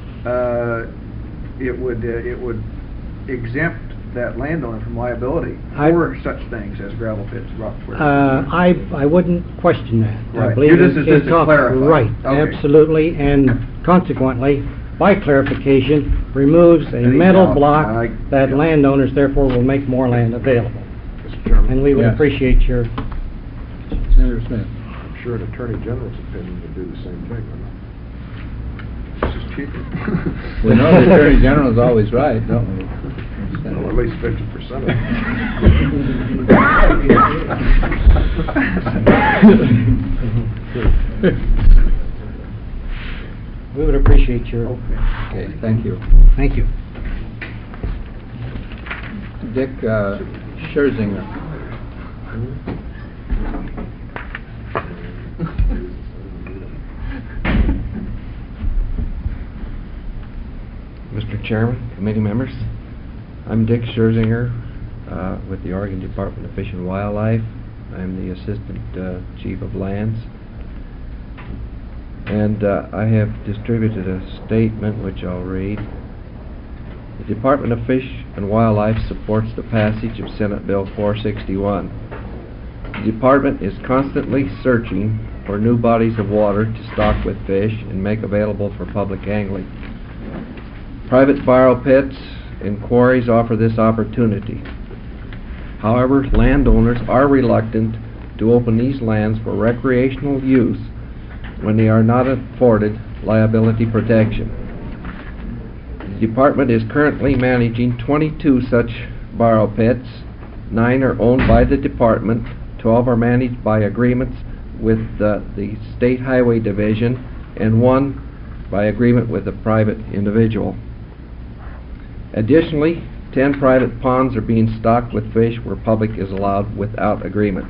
it would exempt that landowner from liability for such things as gravel pits, rock quarries. I wouldn't question that. Right. I believe You're just to clarify. Right, Okay. absolutely, and consequently, by clarification, removes a Any mental doubt, block that yeah. landowners therefore will make more land available. Mr. Chairman. And we would Yes. appreciate your... Senator Smith. I'm sure an Attorney General's opinion would do the same thing, wouldn't it? This is cheaper. We know the Attorney General's always right, don't we? Well, at least 50% of it. We would appreciate your... Okay, thank you. Thank you. Dick Scherzinger. Mr. Chairman, committee members, I'm Dick Scherzinger with the Oregon Department of Fish and Wildlife. I'm the Assistant Chief of Lands. And I have distributed a statement which I'll read. The Department of Fish and Wildlife supports the passage of Senate Bill 461. The department is constantly searching for new bodies of water to stock with fish and make available for public angling. Private borrow pits and quarries offer this opportunity. However, landowners are reluctant to open these lands for recreational use when they are not afforded liability protection. The department is currently managing 22 such borrow pits. 9 are owned by the department, 12 are managed by agreements with the State Highway Division, and 1 by agreement with a private individual. Additionally, 10 private ponds are being stocked with fish where public is allowed without agreements.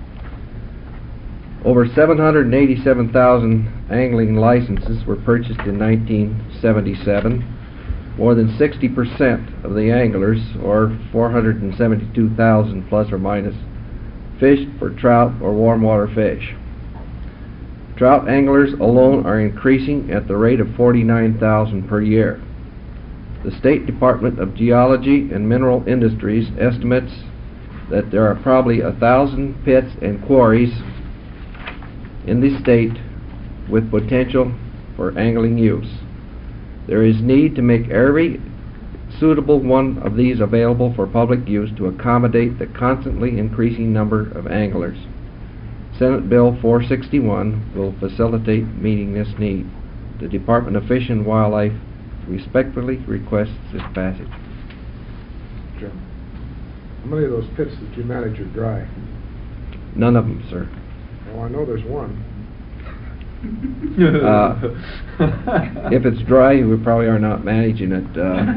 Over 787,000 angling licenses were purchased in 1977. More than 60% of the anglers, or 472,000 plus or minus, fished for trout or warm water fish. Trout anglers alone are increasing at the rate of 49,000 per year. The State Department of Geology and Mineral Industries estimates that there are probably 1,000 pits and quarries in the state with potential for angling use. There is need to make every suitable one of these available for public use to accommodate the constantly increasing number of anglers. Senate Bill 461 will facilitate meeting this need. The Department of Fish and Wildlife respectfully requests this passage. Jim, how many of those pits that you manage are dry? None of them, sir. Oh, I know there's one. If it's dry, we probably are not managing it.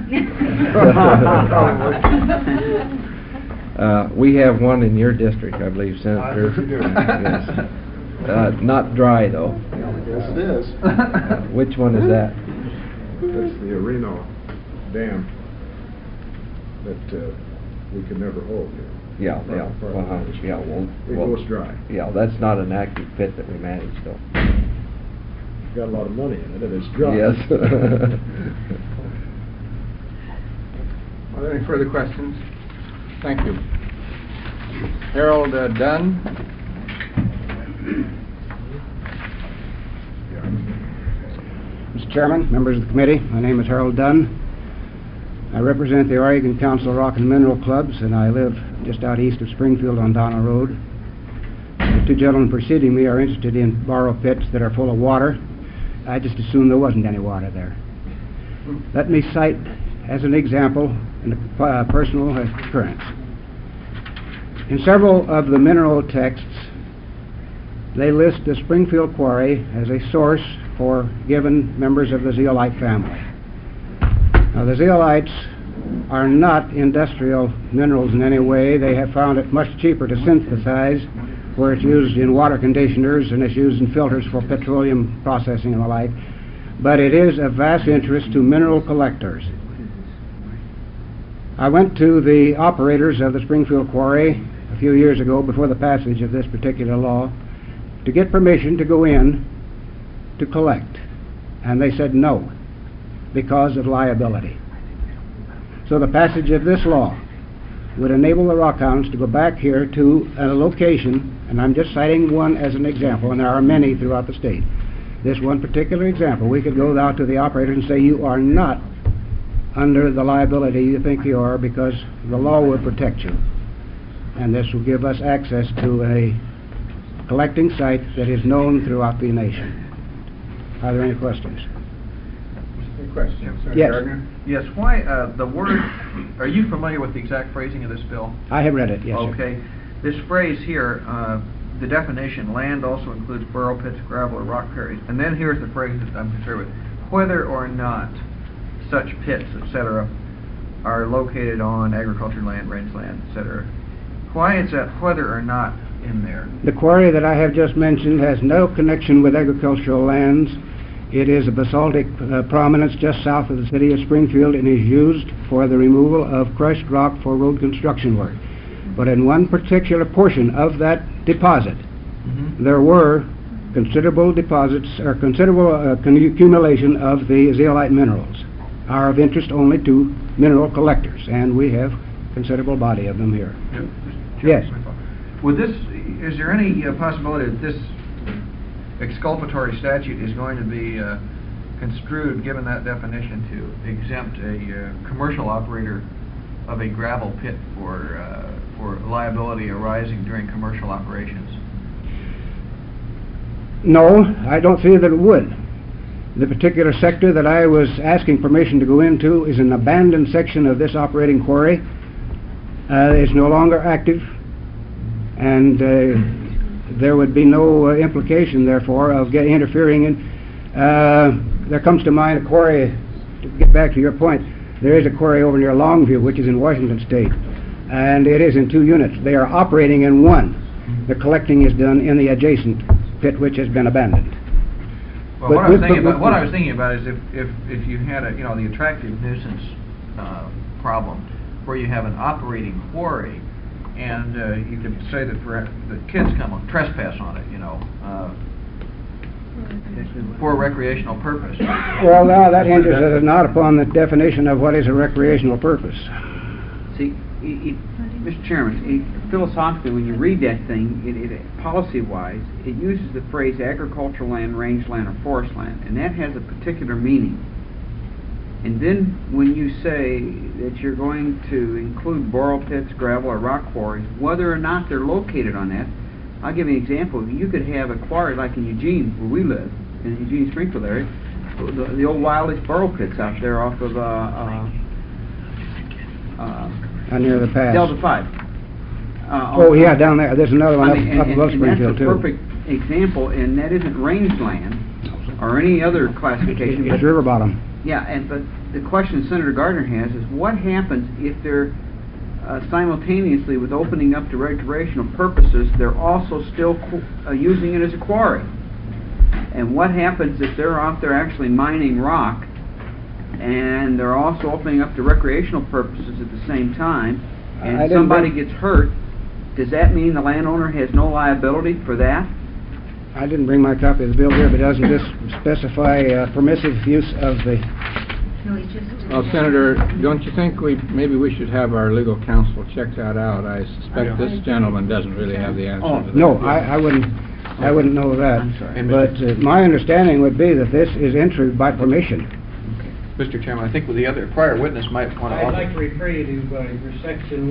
We have one in your district, I believe, Senator. Yes, you do. Yes. Not dry, though. Yes, it is. Which one is that? That's the Reno Dam that we could never hold here. Yeah, yeah. Well, It goes dry. yeah, that's not an active pit that we manage, though. Got a lot of money in it, and it's dry. Yes. Are there any further questions? Thank you. Harold Dunn. Mr. Chairman, members of the committee, my name is Harold Dunn. I represent the Oregon Council of Rock and Mineral Clubs, and I live just out east of Springfield on Donald Road. The 2 gentlemen preceding me are interested in borrow pits that are full of water. I just assumed there wasn't any water there. Let me cite as an example a personal occurrence. In several of the mineral texts, they list the Springfield Quarry as a source for given members of the zeolite family. Now, the zeolites are not industrial minerals in any way. They have found it much cheaper to synthesize, where it's used in water conditioners and it's used in filters for petroleum processing and the like. But it is of vast interest to mineral collectors. I went to the operators of the Springfield Quarry a few years ago, before the passage of this particular law, to get permission to go in to collect. And they said no, because of liability. So the passage of this law would enable the rockhounds to go back here to a location, and I'm just citing one as an example, and there are many throughout the state, this one particular example, we could go out to the operator and say, you are not under the liability you think you are, because the law will protect you. And this will give us access to a collecting site that is known throughout the nation. Are there any questions? Any questions? Yes. Yes, why, the word, are you familiar with the exact phrasing of this bill? I have read it, yes, sir. Okay. This phrase here, the definition, land also includes burrow pits, gravel, or rock quarries. And then here's the phrase that I'm concerned with. Whether or not such pits, etc., are located on agricultural land, rangeland, etc. Why is that whether or not in there? The quarry that I have just mentioned has no connection with agricultural lands. It is a basaltic prominence just south of the city of Springfield and is used for the removal of crushed rock for road construction work. But in one particular portion of that deposit, there were considerable deposits, or considerable accumulation of the zeolite minerals, are of interest only to mineral collectors, and we have considerable body of them here. Yes. Would this, is there any possibility that this exculpatory statute is going to be construed, given that definition, to exempt a commercial operator of a gravel pit for liability arising during commercial operations? No, I don't see that it would. The particular sector that I was asking permission to go into is an abandoned section of this operating quarry. It's no longer active, and there would be no implication, therefore, of interfering in. There comes to mind a quarry, to get back to your point, there is a quarry over near Longview, which is in Washington State, and it is in 2 units. They are operating in one. The collecting is done in the adjacent pit, which has been abandoned. Well, what I was thinking about is if you had the attractive nuisance problem, where you have an operating quarry, and you could say that the kids come and trespass on it, for recreational purpose. Well, now that hinges not upon the definition of what is a recreational purpose. See, Mr. Chairman, philosophically, when you read that thing, policy-wise, it uses the phrase agricultural land, rangeland, or forest land, and that has a particular meaning. And then when you say that you're going to include borrow pits, gravel, or rock quarries, whether or not they're located on that, I'll give you an example. You could have a quarry like in Eugene, where we live, in the Eugene Springfield area, the old Wildest burrow pits out there off of near the pass. Delta 5. Oh, yeah, down there. There's another one up above and Springfield, too. that's a perfect example, and that isn't rangeland or any other classification. It's river bottom. Yeah, but the question Senator Gardner has is what happens if they're simultaneously with opening up to recreational purposes, they're also still using it as a quarry? And what happens if they're out there actually mining rock and they're also opening up to recreational purposes at the same time, and somebody gets hurt? Does that mean the landowner has no liability for that? I didn't bring my copy of the bill here, but doesn't this specify permissive use of the... No, it's just... Well, Senator, don't you think maybe we should have our legal counsel check that out? I suspect this gentleman doesn't really have the answer to that. No, I wouldn't know that. I'm sorry. But my understanding would be that this is entry by permission. Mr. Chairman, I think the other prior witness might want to... I'd like to refer you to your section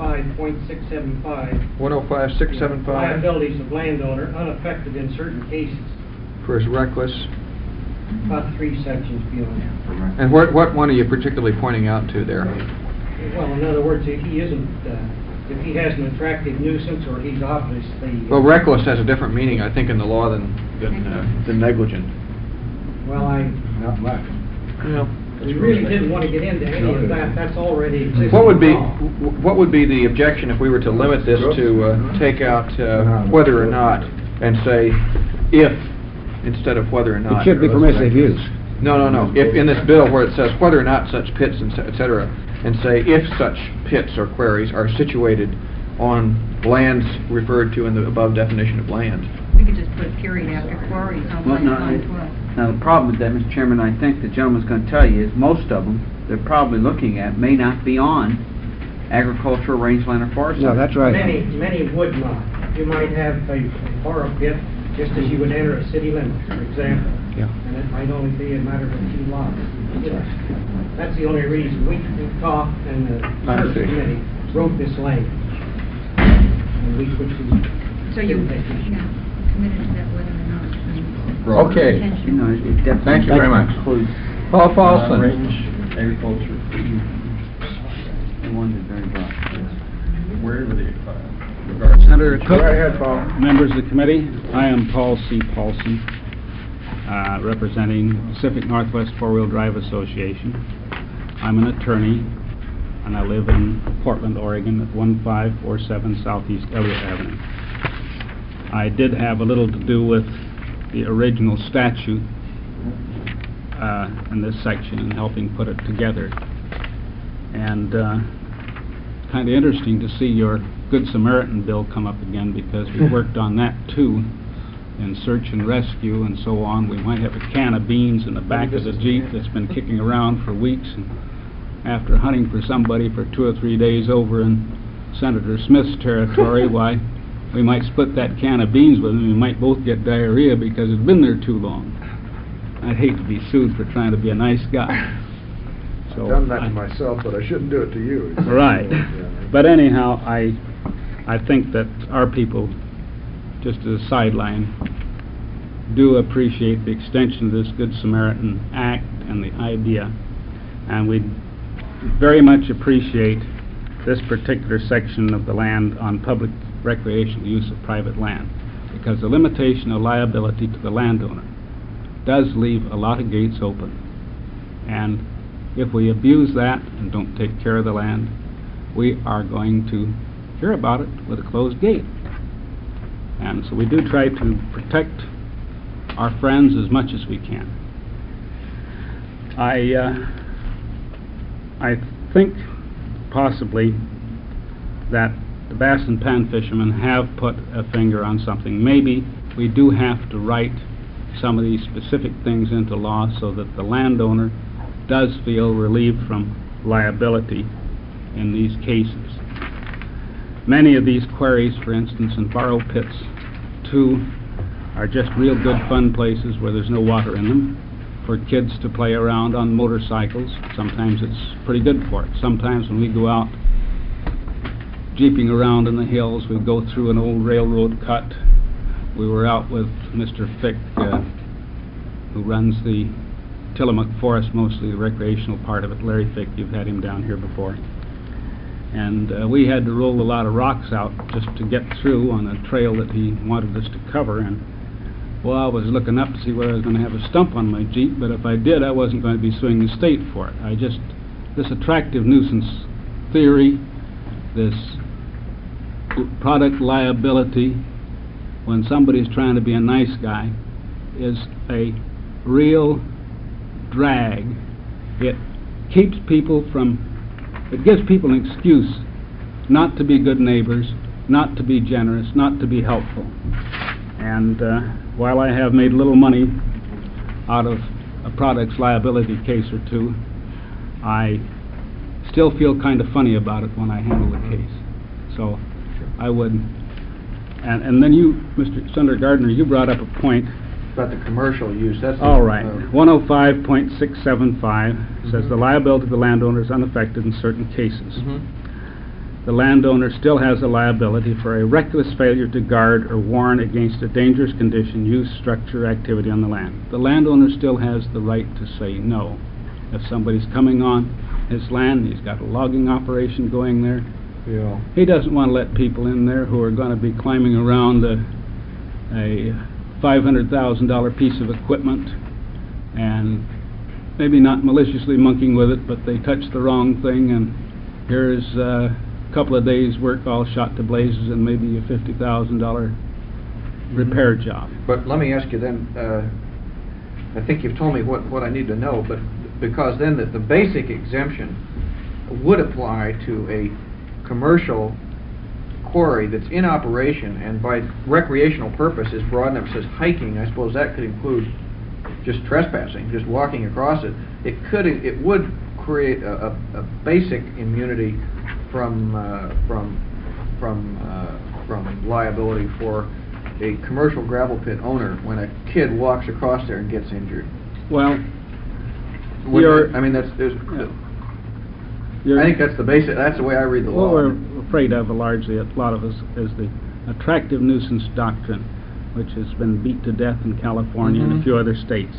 105.675. 105.675. Liabilities of landowner unaffected in certain cases. For his reckless. About 3 sections beyond that. And what one are you particularly pointing out to there? Well, in other words, if he isn't, if he has an attractive nuisance, or he's obviously... Well, reckless has a different meaning, I think, in the law than negligent. Well, Not much. Yeah. we really didn't want to get into any of that. That's already existing. What would be the objection if we were to limit this to take out whether or not and say if instead of whether or not? It should be permissive use. No. If in this bill where it says whether or not such pits, etc., and say if such pits or quarries are situated on lands referred to in the above definition of land. We could just put a period after quarries on line 12. Now, the problem with that, Mr. Chairman, I think the gentleman's going to tell you is most of them they're probably looking at may not be on agricultural, rangeland, or forest. No, that's right. Many would not. You might have a borrow pit just as you would enter a city limit, for example. Yeah. And it might only be a matter of a few lots. That's the only reason. We talked and the I search see. committee wrote this language. And we put some... So you, yeah, committed to that whether or not. I mean, Okay. intention. No, it definitely... Thank you very much. includes Paul Paulson. Range, agriculture, food, the one that's very broad. wherever the, regards. Senator Cook, Go ahead, Paul. members of the committee, I am Paul C. Paulson, representing Pacific Northwest Four-Wheel Drive Association. I'm an attorney, and I live in Portland, Oregon, at 1547 Southeast Elliott Avenue. I did have a little to do with the original statute in this section and helping put it together. And kind of interesting to see your Good Samaritan bill come up again, because we worked on that too, in search and rescue and so on. We might have a can of beans in the back of the Jeep that's been kicking around for weeks, and after hunting for somebody for 2 or 3 days over in Senator Smith's territory, why, we might split that can of beans with him. We might both get diarrhea because it's been there too long. I'd hate to be sued for trying to be a nice guy. So I've done that to myself, but I shouldn't do it to you. Right. Yeah. But anyhow, I think that our people, just as a sideline, do appreciate the extension of this Good Samaritan Act and the idea. And we very much appreciate this particular section of the land on public recreational use of private land, because the limitation of liability to the landowner does leave a lot of gates open. And if we abuse that and don't take care of the land, we are going to hear about it with a closed gate. And so we do try to protect our friends as much as we can. I think possibly that the bass and pan fishermen have put a finger on something. Maybe we do have to write some of these specific things into law so that the landowner does feel relieved from liability in these cases. Many of these quarries, for instance, and borrow pits, too, are just real good fun places where there's no water in them, for kids to play around on motorcycles. Sometimes it's pretty good for it. Sometimes when we go out jeeping around in the hills, we go through an old railroad cut. We were out with Mr. Fick, who runs the Tillamook Forest, mostly the recreational part of it. Larry Fick, you've had him down here before. And we had to roll a lot of rocks out just to get through on a trail that he wanted us to cover. And well, I was looking up to see whether I was going to have a stump on my Jeep, but if I did, I wasn't going to be suing the state for it. This attractive nuisance theory, this product liability, when somebody's trying to be a nice guy, is a real drag. It keeps people from, it gives people an excuse not to be good neighbors, not to be generous, not to be helpful. And while I have made a little money out of a product's liability case or two, I still feel kind of funny about it when I handle the case. So I would, and then you, Mr. Senator Gardner, you brought up a point About the commercial use, that's... all right. 105.675 says the liability of the landowner is unaffected in certain cases. The landowner still has a liability for a reckless failure to guard or warn against a dangerous condition, use, structure, activity on the land. The landowner still has the right to say no. If somebody's coming on his land, he's got a logging operation going there, he doesn't want to let people in there who are going to be climbing around a $500,000 piece of equipment and maybe not maliciously monkeying with it, but they touch the wrong thing, and here's a couple of days' work all shot to blazes and maybe a $50,000 repair job. But let me ask you then, I think you've told me what I need to know, but because then the basic exemption would apply to a commercial quarry that's in operation and by recreational purpose is broad enough, says hiking. I suppose that could include just trespassing, just walking across it. It would create a basic immunity from liability for a commercial gravel pit owner when a kid walks across there and gets injured? Well, I mean, I think that's the basic, that's the way I read the law. What we're afraid of, largely, a lot of us, is the attractive nuisance doctrine, which has been beat to death in California and a few other states.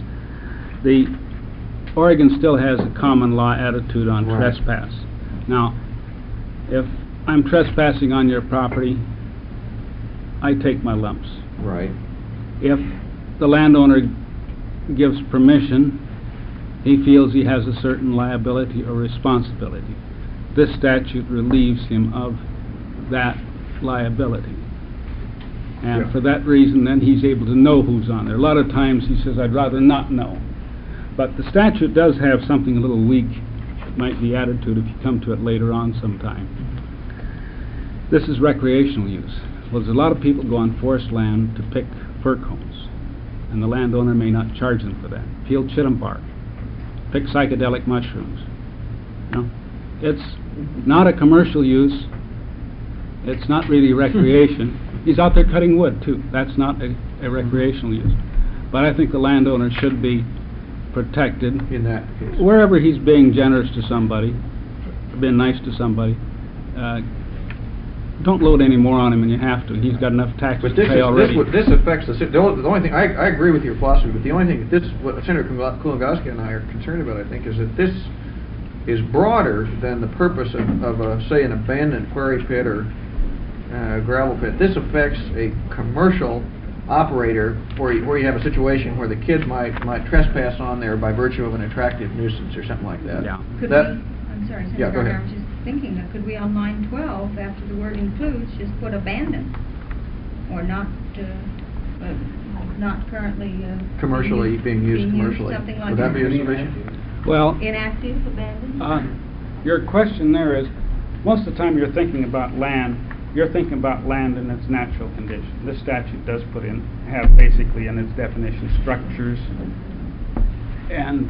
Oregon still has a common law attitude on trespass. Now, if I'm trespassing on your property, I take my lumps. Right. If the landowner gives permission, he feels he has a certain liability or responsibility. This statute relieves him of that liability. And for that reason, then he's able to know who's on there. A lot of times he says, I'd rather not know. But the statute does have something a little weak. It might be attitude if you come to it later on sometime. This is recreational use. Well, there's a lot of people go on forest land to pick fir cones, and the landowner may not charge them for that. Peel chitim bark, pick psychedelic mushrooms. You know, it's not a commercial use. It's not really recreation. He's out there cutting wood too. That's not a recreational use. But I think the landowner should be protected in that case. Wherever he's being generous to somebody, being nice to somebody. Don't load any more on him than you have to. He's got enough taxes to pay already. This affects the only thing, I agree with your philosophy, but the only thing that what Senator Kulongoski and I are concerned about, I think, is that this is broader than the purpose of say, an abandoned quarry pit or gravel pit. This affects a commercial operator where you have a situation where the kids might trespass on there by virtue of an attractive nuisance or something like that. Yeah. I'm sorry, Senator, yeah, go ahead. I was just thinking that could we on line 12, after the word includes, just put abandoned or not currently commercially being used commercially. Something like Would that be a that. sufficient? Well, Inactive, abandoned. Your question there is, most of the time you're thinking about land in its natural condition. This statute does have basically in its definition structures and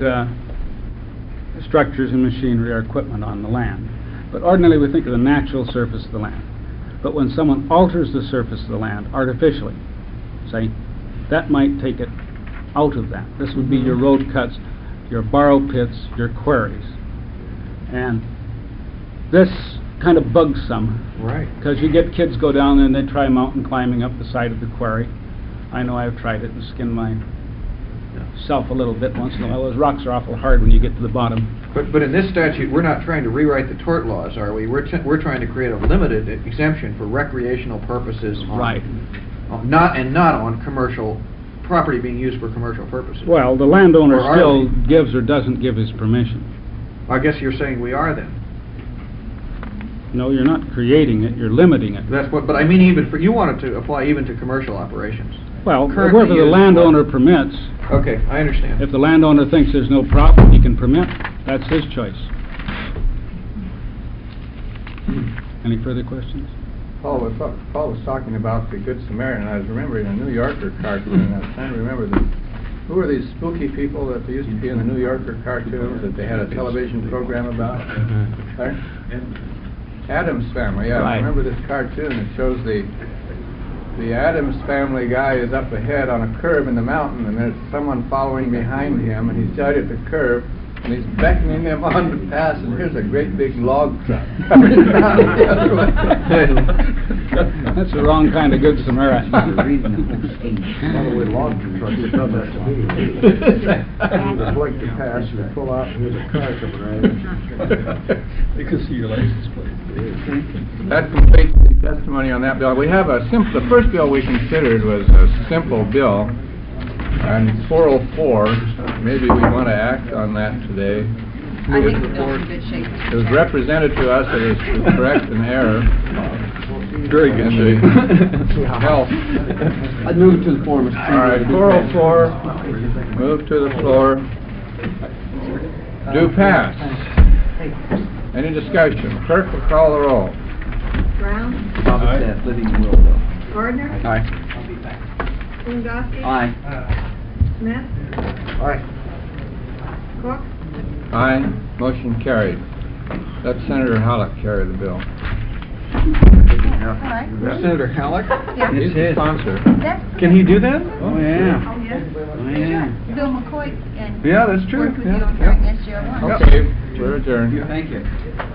machinery or equipment on the land. But ordinarily we think of the natural surface of the land. But when someone alters the surface of the land artificially, say, that might take it out of that. This would be your road cuts, your borrow pits, your quarries. And this kind of bugs some. Right. Because you get kids go down there and they try mountain climbing up the side of the quarry. I know I've tried it and skinned myself a little bit once in a while. Those rocks are awful hard when you get to the bottom. But in this statute, we're not trying to rewrite the tort laws, are we? We're trying to create a limited exemption for recreational purposes. Right. Not on commercial property being used for commercial purposes. Well, the landowner still gives or doesn't give his permission. I guess you're saying we are then. No, you're not creating it, you're limiting it. That's what, but I mean you want it to apply even to commercial operations. Well, wherever the landowner permits. Okay, I understand. If the landowner thinks there's no problem, he can permit. That's his choice. Any further questions? Paul was talking about the Good Samaritan. I was remembering a New Yorker cartoon, and I was trying to remember who were these spooky people that used to be in the New Yorker cartoons that they had a television program about? Addams Family, yeah. Right. I remember this cartoon. It shows the Addams Family guy is up ahead on a curve in the mountain, and there's someone following behind him, and he's right at the curve, and he's beckoning them on to pass, and here's a great big log truck coming down the other way. That's the wrong kind of Good Samaritan. By the way, log trucks have done that to me. They blink to pass, and they pull out, and there's a car coming right in. You can see your license plate. That completes the testimony on that bill. We have the first bill we considered was a simple bill, and 404, maybe we want to act on that today. I think the bill's in good shape. It was represented to us that it was correct an error. Very good shape. Health. I'd move to the floor, Mr. All right, 404, move to the floor. Do pass. Any discussion? Clerk will call the roll. Brown? Aye. Gardner? Aye. Kulongoski? Aye. Smith? Aye. Cook? Aye. Motion carried. Let Senator Halleck carry the bill. All right. Senator Halleck? Yeah. He's the sponsor. That's- Can he do that? Oh, yeah. Oh, yes. Oh, yeah. Sure. Bill McCoy and Yeah, that's true. worked with Yeah, you yeah. during SGR1. Okay, we're adjourned. Thank you.